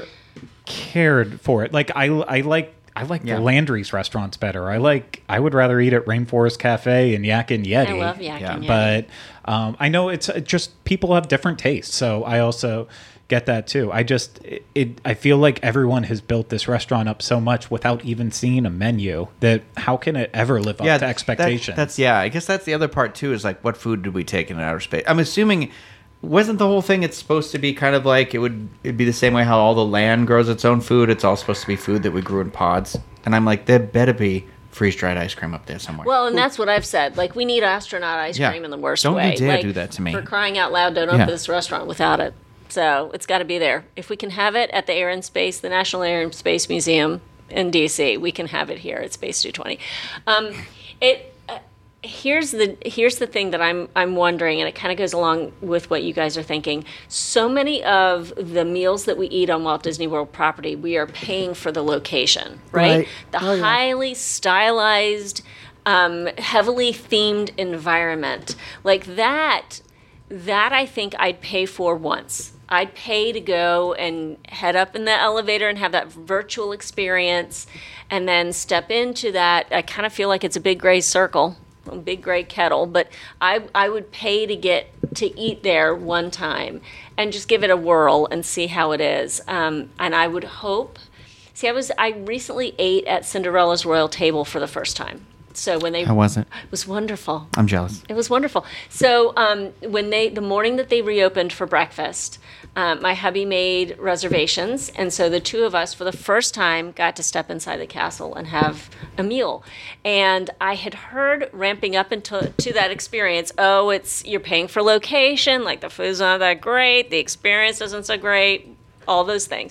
cared for it. Like I, I like. I like Yeah. the Landry's restaurants better. I like. I would rather eat at Rainforest Cafe and Yak and Yeti. I love Yak Yeah. and Yeti. But um, I know it's uh, just people have different tastes, so I also get that too. I just it, it. I feel like everyone has built this restaurant up so much without even seeing a menu that how can it ever live up to that- expectations? that's yeah. I guess that's the other part too. Is like, what food did we take in outer space? I'm assuming. Wasn't the whole thing? It's supposed to be kind of like it would. It'd be the same way how all the land grows its own food. It's all supposed to be food that we grew in pods. And I'm like, there better be freeze dried ice cream up there somewhere. Well, and that's what I've said. Like, we need astronaut ice Yeah. cream in the worst Don't you way. dare like, do that to me. For crying out loud, don't Yeah. open this restaurant without it. So it's got to be there. If we can have it at the Air and Space, the National Air and Space Museum in D C, we can have it here at Space two twenty. Um, it. Uh, here's the here's the thing that I'm I'm wondering, and it kind of goes along with what you guys are thinking. So many of the meals that we eat on Walt Disney World property, we are paying for the location, right? Right. The Oh, yeah. highly stylized, um, heavily themed environment like that. That I think I'd pay for once. I'd pay to go and head up in the elevator and have that virtual experience, and then step into that. I kind of feel like it's a big gray circle, a big gray kettle, but I I would pay to get to eat there one time and just give it a whirl and see how it is. Um, and I would hope. See, I was I recently ate at Cinderella's Royal Table for the first time. So when they How was it? it was wonderful. I'm jealous. It was wonderful. So um, when they, the morning that they reopened for breakfast, um, my hubby made reservations, and so the two of us, for the first time, got to step inside the castle and have a meal. And I had heard ramping up into to that experience. Oh, it's you're paying for location, like the food's not that great, the experience isn't so great, all those things.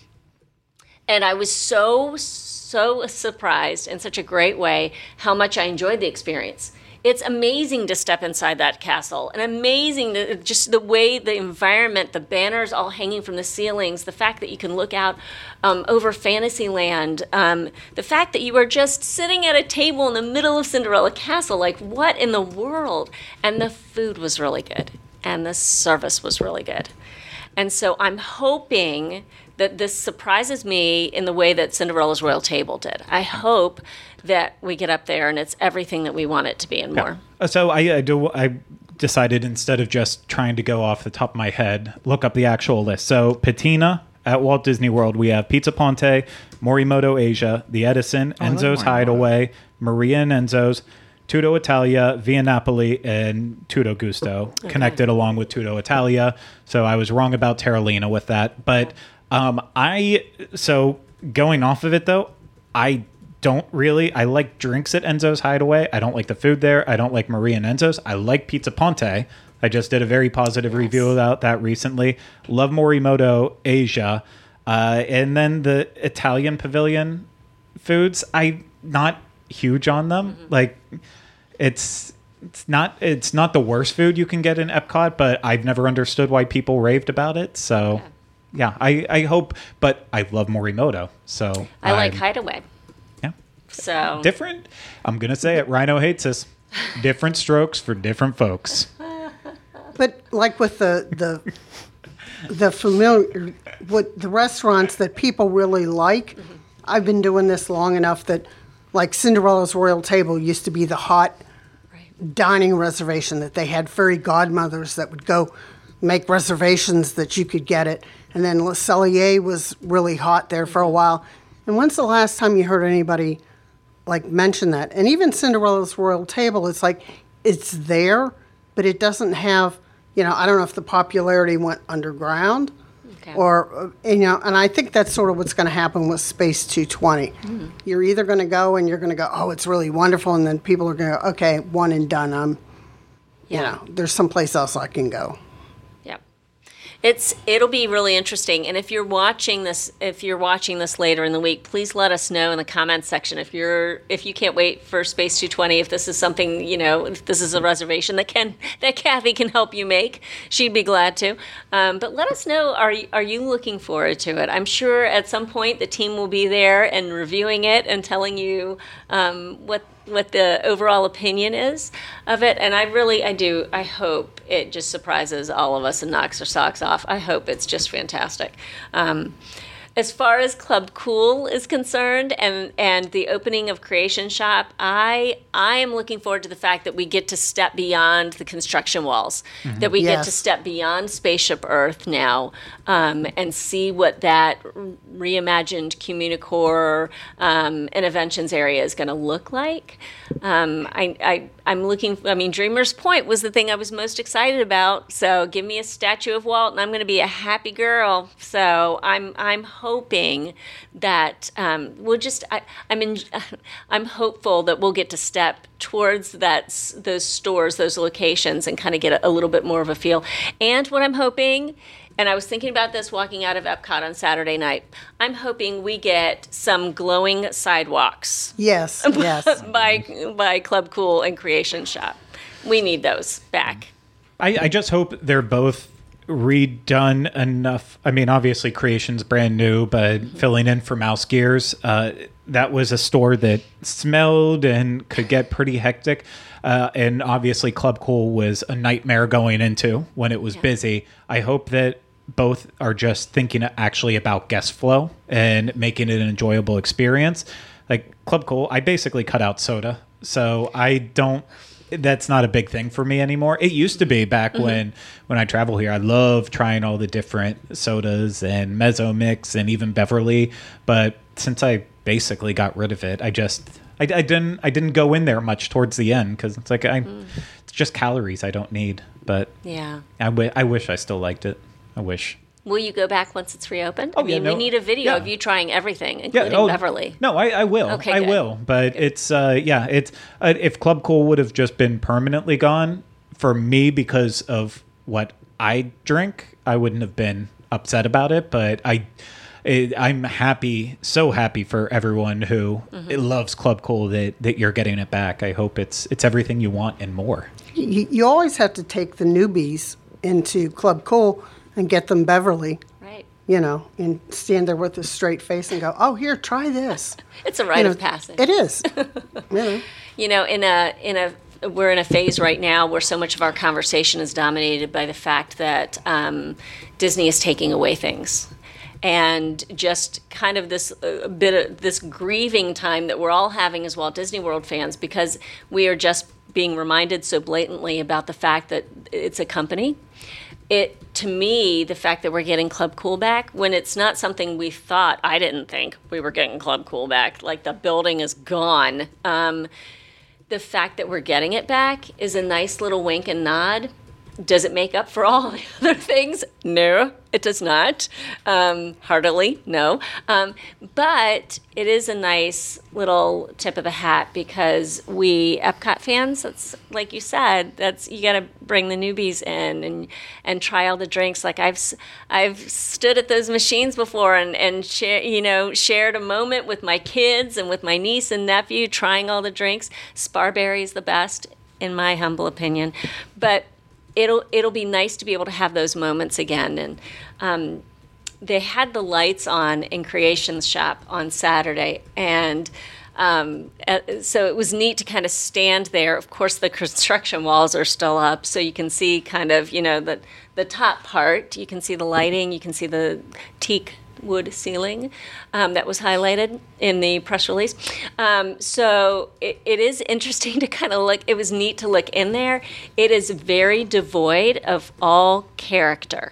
And I was so, so surprised in such a great way how much I enjoyed the experience. It's amazing to step inside that castle, and amazing to, just the way the environment, the banners all hanging from the ceilings, the fact that you can look out um, over Fantasyland, um, the fact that you are just sitting at a table in the middle of Cinderella Castle, like what in the world? And the food was really good, and the service was really good. And so I'm hoping that this surprises me in the way that Cinderella's Royal Table did. I hope that we get up there and it's everything that we want it to be and more. Uh, So I, I do. I decided instead of just trying to go off the top of my head, look up the actual list. So Patina at Walt Disney World, we have Pizza Ponte, Morimoto Asia, the Edison, I like Enzo's Morimoto. Hideaway, Maria and Enzo's, Tutto Italia, Via Napoli, and Tutto Gusto, connected along with Tutto Italia. So I was wrong about Terralina with that. But um, I, so going off of it though, I don't really, I like drinks at Enzo's Hideaway. I don't like the food there. I don't like Maria and Enzo's. I like Pizza Ponte. I just did a very positive review about that recently. Love Morimoto Asia. Uh, and then the Italian Pavilion foods, I'm not huge on them. Like it's it's not it's not the worst food you can get in Epcot, but I've never understood why people raved about it. So yeah, I, I hope, but I love Morimoto. So I like I'm- Hideaway. yeah. So Different. I'm gonna say it. Rhino hates us. Different strokes for different folks. But like with the the the familiar, what the restaurants that people really like, I've been doing this long enough that, like Cinderella's Royal Table used to be the hot dining reservation that they had fairy godmothers that would go make reservations that you could get it. And then Le Cellier was really hot there for a while. And when's the last time you heard anybody like mention that? And even Cinderella's Royal Table, it's like it's there, but it doesn't have, you know, I don't know if the popularity went underground Okay. or, uh, you know, and I think that's sort of what's going to happen with Space two twenty. Mm-hmm. You're either going to go and you're going to go, oh, it's really wonderful, and then people are going to go, okay, one and done. I'm, you Yeah. know, there's someplace else I can go. yeah. It's it'll be really interesting, and if you're watching this, if you're watching this later in the week, please let us know in the comments section if you're if you can't wait for Space two twenty. If this is something, you know, if this is a reservation that can that Kathy can help you make, she'd be glad to. Um, but let us know. Are you, are you looking forward to it? I'm sure at some point the team will be there and reviewing it and telling you um, what. what the overall opinion is of it. And I really, I do, I hope it just surprises all of us and knocks our socks off. I hope it's just fantastic. Um, as far as Club Cool is concerned and, and the opening of Creation Shop, I I am looking forward to the fact that we get to step beyond the construction walls, mm-hmm. that we yes. get to step beyond Spaceship Earth now um, and see what that reimagined Communicore um, Interventions area is going to look like. Um, I, I, I'm looking, I mean, Dreamer's Point was the thing I was most excited about. So give me a statue of Walt and I'm going to be a happy girl. So I'm I'm hoping that um, we'll just, I, I'm in, I'm hopeful that we'll get to step towards that, those stores, those locations and kind of get a, a little bit more of a feel. And what I'm hoping, and I was thinking about this walking out of Epcot on Saturday night, I'm hoping we get some glowing sidewalks. Yes, yes. by by Club Cool and Creation Shop. We need those back. I, I just hope they're both redone enough. I mean, obviously Creation's brand new, but mm-hmm. filling in for Mouse Gears, uh, that was a store that smelled and could get pretty hectic. Uh, and obviously Club Cool was a nightmare going into when it was yeah. busy. I hope that both are just thinking actually about guest flow and making it an enjoyable experience. Like Club Cool, I basically cut out soda. So I don't, that's not a big thing for me anymore. It used to be back mm-hmm. when, when I travel here. I love trying all the different sodas and Mezzo Mix and even Beverly. But since I basically got rid of it, I just, I, I didn't, I didn't go in there much towards the end because it's like, I, mm. it's just calories I don't need. But yeah, I, w- I wish I still liked it. I wish. Will you go back once it's reopened? Oh, I mean, yeah, no, we need a video yeah. of you trying everything, including yeah, oh, Beverly. No, I, I will. Okay, I good. will. But good. it's, uh, yeah, it's, uh, if Club Cool would have just been permanently gone for me because of what I drink, I wouldn't have been upset about it. But I, it, I'm happy, so happy for everyone who mm-hmm. loves Club Cool that, that you're getting it back. I hope it's, it's everything you want and more. You, you always have to take the newbies into Club Cool and get them Beverly, right? You know, and stand there with a straight face and go, "Oh, here, try this." It's a rite you know, of passage. It is. you know. You know, in a in a we're in a phase right now where so much of our conversation is dominated by the fact that um, Disney is taking away things. And just kind of this uh, bit of this grieving time that we're all having as Walt Disney World fans because we are just being reminded so blatantly about the fact that it's a company. It, to me, the fact that we're getting Club Cool back, when it's not something we thought, I didn't think we were getting Club Cool back, like the building is gone. Um, the fact that we're getting it back is a nice little wink and nod. Does it make up for all the other things? No, it does not. Um, heartily, no. Um, but it is a nice little tip of the hat because we Epcot fans, that's like you said, that's you got to bring the newbies in and and try all the drinks. Like I've I've stood at those machines before and and share, you know shared a moment with my kids and with my niece and nephew trying all the drinks. Sparberry is the best in my humble opinion, but. It'll it'll be nice to be able to have those moments again. And um, they had the lights on in Creation Shop on Saturday, and um, so it was neat to kind of stand there. Of course, the construction walls are still up, so you can see kind of you know the the top part. You can see the lighting. You can see the teak wood ceiling um, that was highlighted in the press release. Um, so it, it is interesting to kind of look, it was neat to look in there. It is very devoid of all character,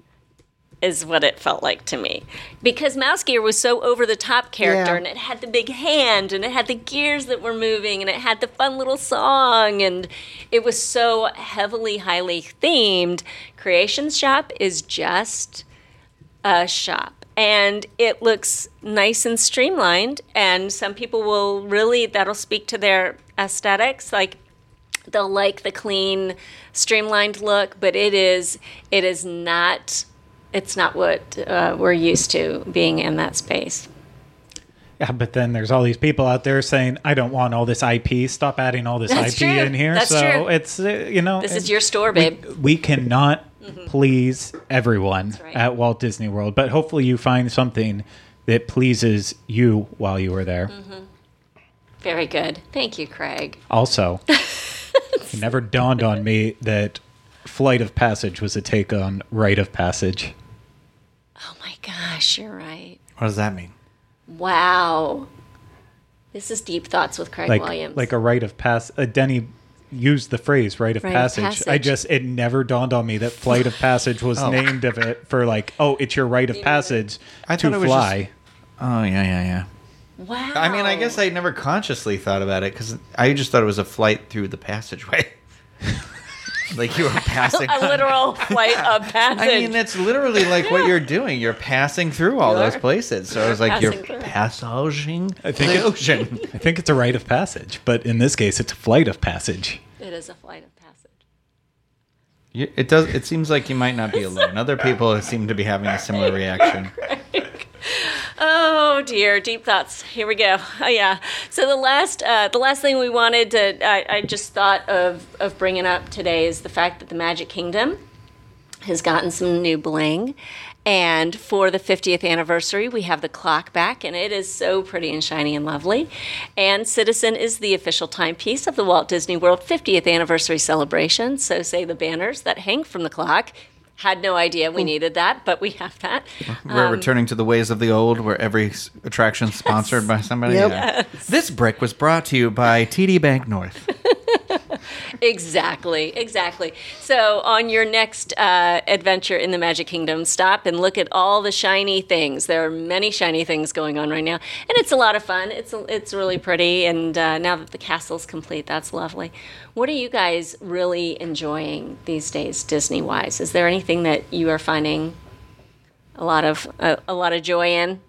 is what it felt like to me. Because Mouse Gear was so over-the-top character, yeah. and it had the big hand, and it had the gears that were moving, and it had the fun little song, and it was so heavily, highly themed. Creation Shop is just a shop. And it looks nice and streamlined, and some people will really, that'll speak to their aesthetics. Like, they'll like the clean, streamlined look, but it is it is not it's not what uh, we're used to being in that space. Yeah, but then there's all these people out there saying, "I don't want all this I P. Stop adding all this That's I P true. in here." That's so true. it's uh, you know, This it- is your store, babe. We, we cannot please everyone right. at Walt Disney World, but hopefully you find something that pleases you while you were there. Mm-hmm. Very good. Thank you, Craig. Also, it never dawned on me that Flight of Passage was a take on Rite of Passage. Oh my gosh, you're right. What does that mean? Wow. This is Deep Thoughts with Craig Like Williams. like a rite of pass. Uh, Denny used the phrase "rite of, Rite of passage. passage. I just it never dawned on me that Flight of Passage was named of it for like, oh, it's your rite of passage I to thought it was fly. just- Oh, yeah, yeah, yeah. wow. I mean, I guess I never consciously thought about it because I just thought it was a flight through the passageway. Like you were passing. a literal flight of passage. I mean, it's literally like what you're doing. You're passing through all You those are. places. So I was like, you're Passing through. passaging I think the it- ocean. I think it's a rite of passage, but in this case, it's a flight of passage. It is a flight of passage. You- It does. It seems like you might not be alone. Other people seem to be having a similar reaction. Oh dear, deep thoughts. Here we go. Oh yeah. So the last, uh, the last thing we wanted to, I, I just thought of of bringing up today is the fact that the Magic Kingdom has gotten some new bling, and for the fiftieth anniversary, we have the clock back, and it is so pretty and shiny and lovely. And Citizen is the official timepiece of the Walt Disney World fiftieth anniversary celebration. So say the banners that hang from the clock. Had no idea we needed that, but we have that. We're Um, returning to the ways of the old, where every s- attraction's sponsored by somebody. Yep. Yeah. This brick was brought to you by T D Bank North. Exactly, exactly. So on your next uh, adventure in the Magic Kingdom, stop and look at all the shiny things. There are many shiny things going on right now, and it's a lot of fun. It's it's really pretty, and uh, now that the castle's complete, that's lovely. What are you guys really enjoying these days, Disney-wise? Is there anything that you are finding a lot of a, a lot of joy in?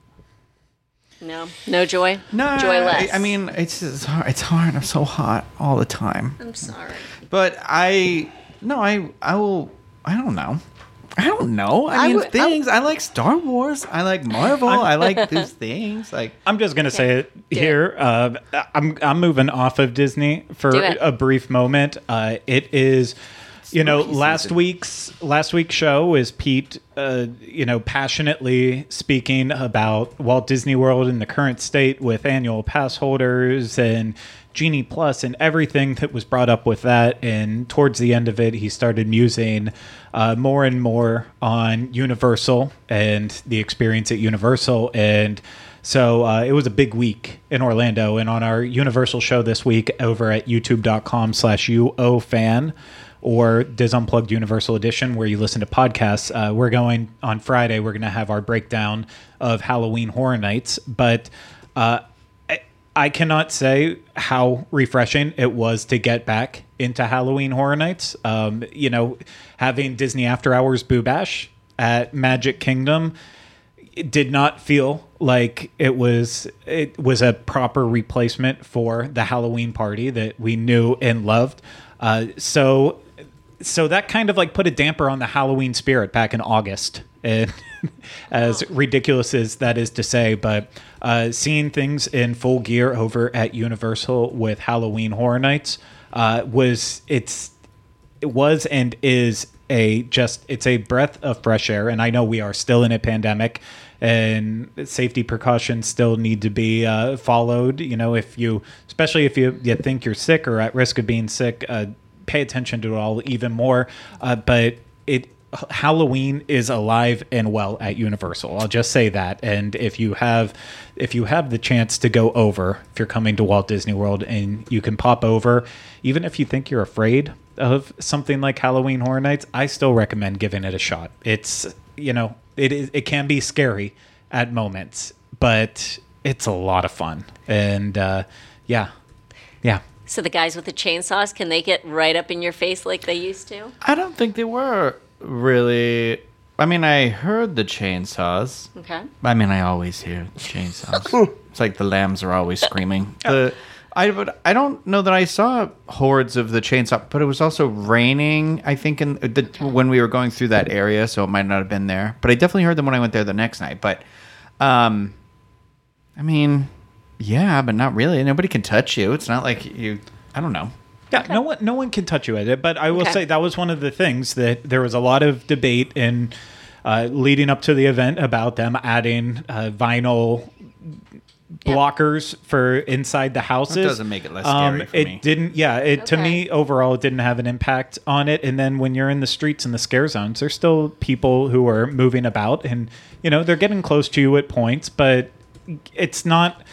No, no joy. No, joyless. I, I mean, it's it's hard. It's hard. I'm so hot all the time. I'm sorry. But I no, I I will. I don't know. I don't know. I, I mean, would- I- things. I, like Star Wars. I like Marvel. I like these things. Like I'm just gonna say it Do here. Uh, I'm I'm moving off of Disney for Do it. a brief moment. Uh, it is, you know, Spooky last season. week's last week's show is Pete, uh, you know, passionately speaking about Walt Disney World in the current state with annual pass holders and Genie Plus and everything that was brought up with that. And towards the end of it, he started musing uh, more and more on Universal and the experience at Universal. And so uh, it was a big week in Orlando. And on our Universal show this week over at youtube.com slash UOFan or Diz Unplugged Universal Edition, where you listen to podcasts, uh, we're going on Friday. We're going to have our breakdown of Halloween Horror Nights. But uh, I, I cannot say how refreshing it was to get back into Halloween Horror Nights. Um, you know, having Disney After Hours Boo Bash at Magic Kingdom, it did not feel like it was it was a proper replacement for the Halloween party that we knew and loved. Uh, so so that kind of like put a damper on the Halloween spirit back in August. And as ridiculous as that is to say, but uh, seeing things in full gear over at Universal with Halloween Horror Nights uh, was it's it was and is a just it's a breath of fresh air. And I know we are still in a pandemic and safety precautions still need to be uh, followed. You know, if you, especially if you, you think you're sick or at risk of being sick, uh, pay attention to it all even more. Uh, but it Halloween is alive and well at Universal. I'll just say that. And if you have if you have the chance to go over, if you're coming to Walt Disney World and you can pop over, even if you think you're afraid of something like Halloween Horror Nights, I still recommend giving it a shot. It's, you know, it is it can be scary at moments, but it's a lot of fun. And uh, yeah. Yeah. So the guys with the chainsaws, can they get right up in your face like they used to? I don't think they were really. I mean, I heard the chainsaws. Okay. I mean, I always hear the chainsaws. It's like the lambs are always screaming. The I but I don't know that I saw hordes of the chainsaw, but it was also raining. I think in the, when we were going through that area, so it might not have been there. But I definitely heard them when I went there the next night. But, um, I mean, yeah, but not really. Nobody can touch you. It's not like you. I don't know. Yeah, no one, no one can touch you at it. But I will Okay. say that was one of the things that there was a lot of debate in uh, leading up to the event about them adding uh, vinyl blockers for inside the houses. That doesn't make it less scary for it me. didn't. Yeah, it to Okay. me overall it didn't have an impact on it. And then when you're in the streets and the scare zones, there's still people who are moving about, and you know they're getting close to you at points, but it's not.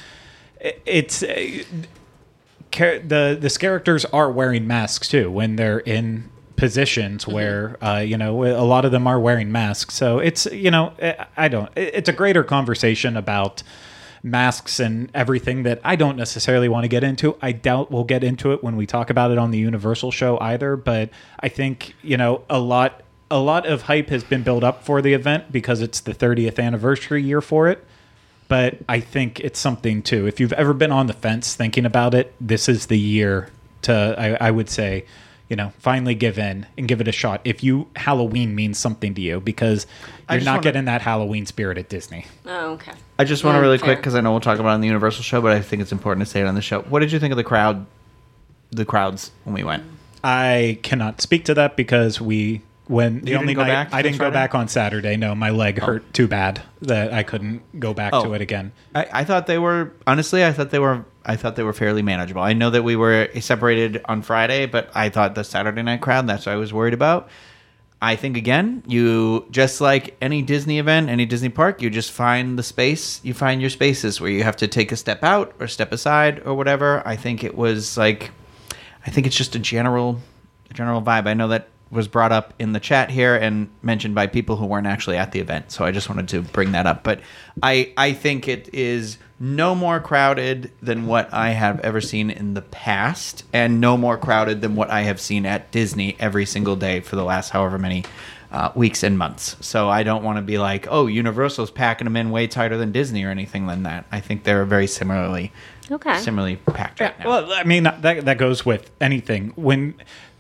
It's. Uh, Char- the the characters are wearing masks too when they're in positions where uh, you know a lot of them are wearing masks. So it's you know I don't. It's a greater conversation about masks and everything that I don't necessarily want to get into. I doubt we'll get into it when we talk about it on the Universal show either. But I think you know a lot a lot of hype has been built up for the event because it's the thirtieth anniversary year for it. But I think it's something, too. If you've ever been on the fence thinking about it, this is the year to, I, I would say, you know, finally give in and give it a shot. If you Halloween means something to you, because I you're just not wanna- getting that Halloween spirit at Disney. Oh, okay. I just want to Yeah, really fair. quick, because I know we'll talk about it on the Universal show, but I think it's important to say it on the show. What did you think of the crowd, the crowds when we went? I cannot speak to that because we, when the You only didn't go night, back I this didn't go Friday? back on Saturday. No, my leg hurt too bad that I couldn't go back Oh. to it again. I, I thought they were honestly. I thought they were. I thought they were fairly manageable. I know that we were separated on Friday, but I thought the Saturday night crowd. That's what I was worried about. I think again, you just like any Disney event, any Disney park, you just find the space. You find your spaces where you have to take a step out or step aside or whatever. I think it was like, I think it's just a general, a general vibe. I know that was brought up in the chat here and mentioned by people who weren't actually at the event. So I just wanted to bring that up. But I, I think it is no more crowded than what I have ever seen in the past, and no more crowded than what I have seen at Disney every single day for the last however many uh, weeks and months. So I don't want to be like, oh, Universal's packing them in way tighter than Disney or anything like that. I think they're very similarly, Okay. similarly packed right now. Well, I mean, that, that goes with anything. When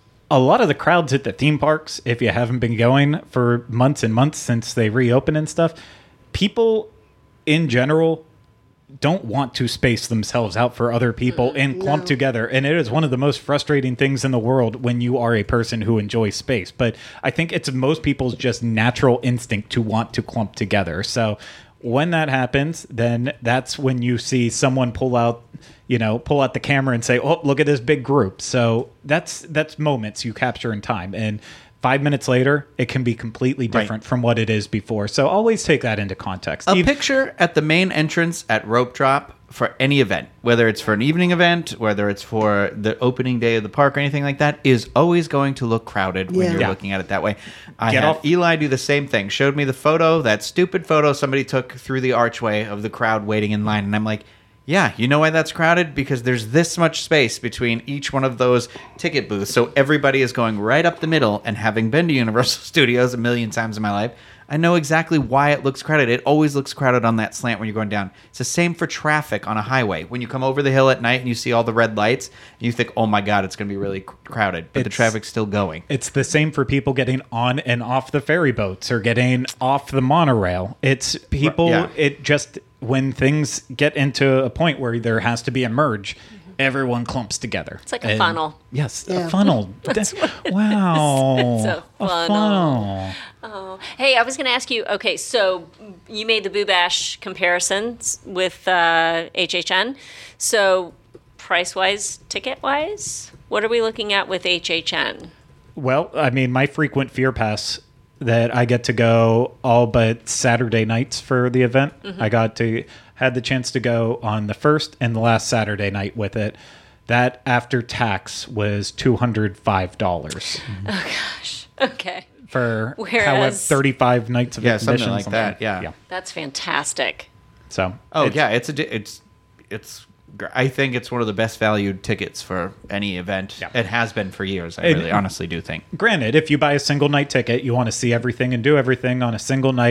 a lot of the crowds at the theme parks, if you haven't been going for months and months since they reopen and stuff, people in general don't want to space themselves out for other people and clump No. together. And it is one of the most frustrating things in the world when you are a person who enjoys space. But I think it's most people's just natural instinct to want to clump together. So when that happens, then that's when you see someone pull out, you know, pull out the camera and say, "Oh, look at this big group." So that's that's moments you capture in time. And five minutes later, it can be completely different from what it is before. So always take that into context. A Even- picture at the main entrance at Rope Drop for any event, whether it's for an evening event, whether it's for the opening day of the park or anything like that, is always going to look crowded when Yeah. you're Yeah. looking at it that way. I Get had off- Eli do the same thing. Showed me the photo, that stupid photo somebody took through the archway of the crowd waiting in line, and I'm like, yeah, you know why that's crowded? Because there's this much space between each one of those ticket booths. So everybody is going right up the middle, and having been to Universal Studios a million times in my life, I know exactly why it looks crowded. It always looks crowded on that slant when you're going down. It's the same for traffic on a highway. When you come over the hill at night and you see all the red lights, and you think, oh my God, it's going to be really c- crowded. But the It's- traffic's still going. It's the same for people getting on and off the ferry boats or getting off the monorail. It's people, Yeah. it just, when things get into a point where there has to be a merge, everyone clumps together. It's like a And- funnel. Yes, Yeah. a funnel. wow. It's a funnel. funnel. Oh, hey, I was going to ask you. Okay, so you made the Boo Bash comparisons with uh, H H N. So, price wise, ticket wise, what are we looking at with H H N? Well, I mean, my frequent Fear Pass that I get to go all but Saturday nights for the event. I got to had the chance to go on the first and the last Saturday night with it. That after tax was two hundred five dollars Okay, for however Whereas- thirty-five nights of Yeah, something admission, like that, yeah. yeah. that's fantastic. So Oh it's- yeah, it's a di- it's it's. gr- I think it's one of the best valued tickets for any event. Yeah. It has been for years. I And- really, honestly do think. Granted, if you buy a single night ticket, you want to see everything and do everything on a single night.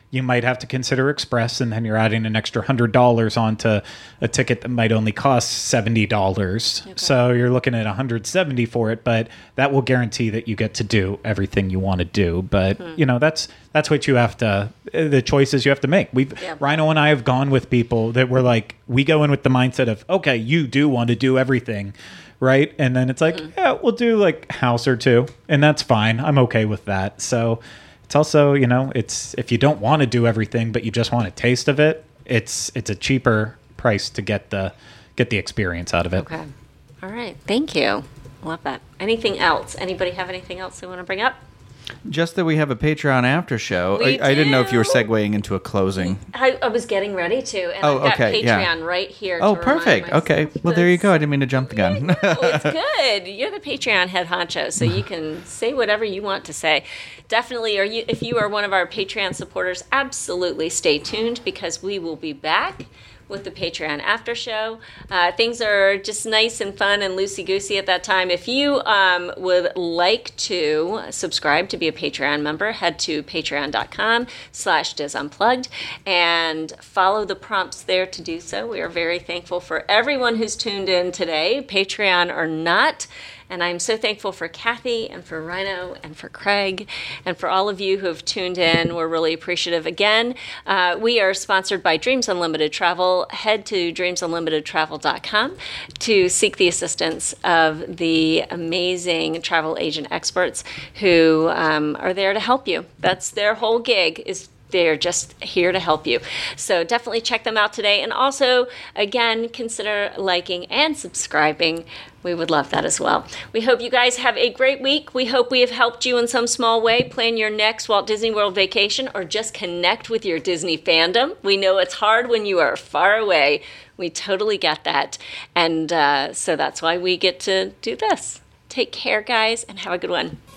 you might have to consider express, and then you're adding an extra one hundred dollars onto a ticket that might only cost seventy dollars. Okay. So you're looking at one hundred seventy dollars for it, but that will guarantee that you get to do everything you want to do. But, mm-hmm. you know, that's that's what you have to, the choices you have to make. We've yeah. Rhino and I have gone with people that were like, we go in with the mindset of, okay, you do want to do everything, right? And then it's like, mm-hmm. yeah, we'll do like house or two, and that's fine. I'm okay with that. So it's also, you know, it's if you don't want to do everything, but you just want a taste of it, it's it's a cheaper price to get the get the experience out of it. Okay. All right. Thank you. Love that. Anything else? Anybody have anything else they want to bring up? Just that we have a Patreon after show. We I, I didn't know if you were do. segueing into a closing. I, I was getting ready to, and Oh, I've got okay, Patreon yeah. right here. Oh, to remind perfect. myself Okay. Well, there you this. go. I didn't mean to jump the gun. No, it's good. You're the Patreon head honcho, so you can say whatever you want to say. Definitely, or you, if you are one of our Patreon supporters, absolutely stay tuned, because we will be back with the Patreon after show. Uh, things are just nice and fun and loosey-goosey at that time. If you um, would like to subscribe to be a Patreon member, head to patreon.com slash disunplugged and follow the prompts there to do so. We are very thankful for everyone who's tuned in today, Patreon or not. And I'm so thankful for Kathy and for Rhino and for Craig and for all of you who have tuned in. We're really appreciative. Again, uh, we are sponsored by Dreams Unlimited Travel. Head to dreams unlimited travel dot com to seek the assistance of the amazing travel agent experts who um, are there to help you. That's their whole gig, is they're just here to help you. So definitely check them out today. And also, again, consider liking and subscribing. We would love that as well. We hope you guys have a great week. We hope we have helped you in some small way plan your next Walt Disney World vacation, or just connect with your Disney fandom. We know it's hard when you are far away. We totally get that. And uh, so that's why we get to do this. Take care, guys, and have a good one.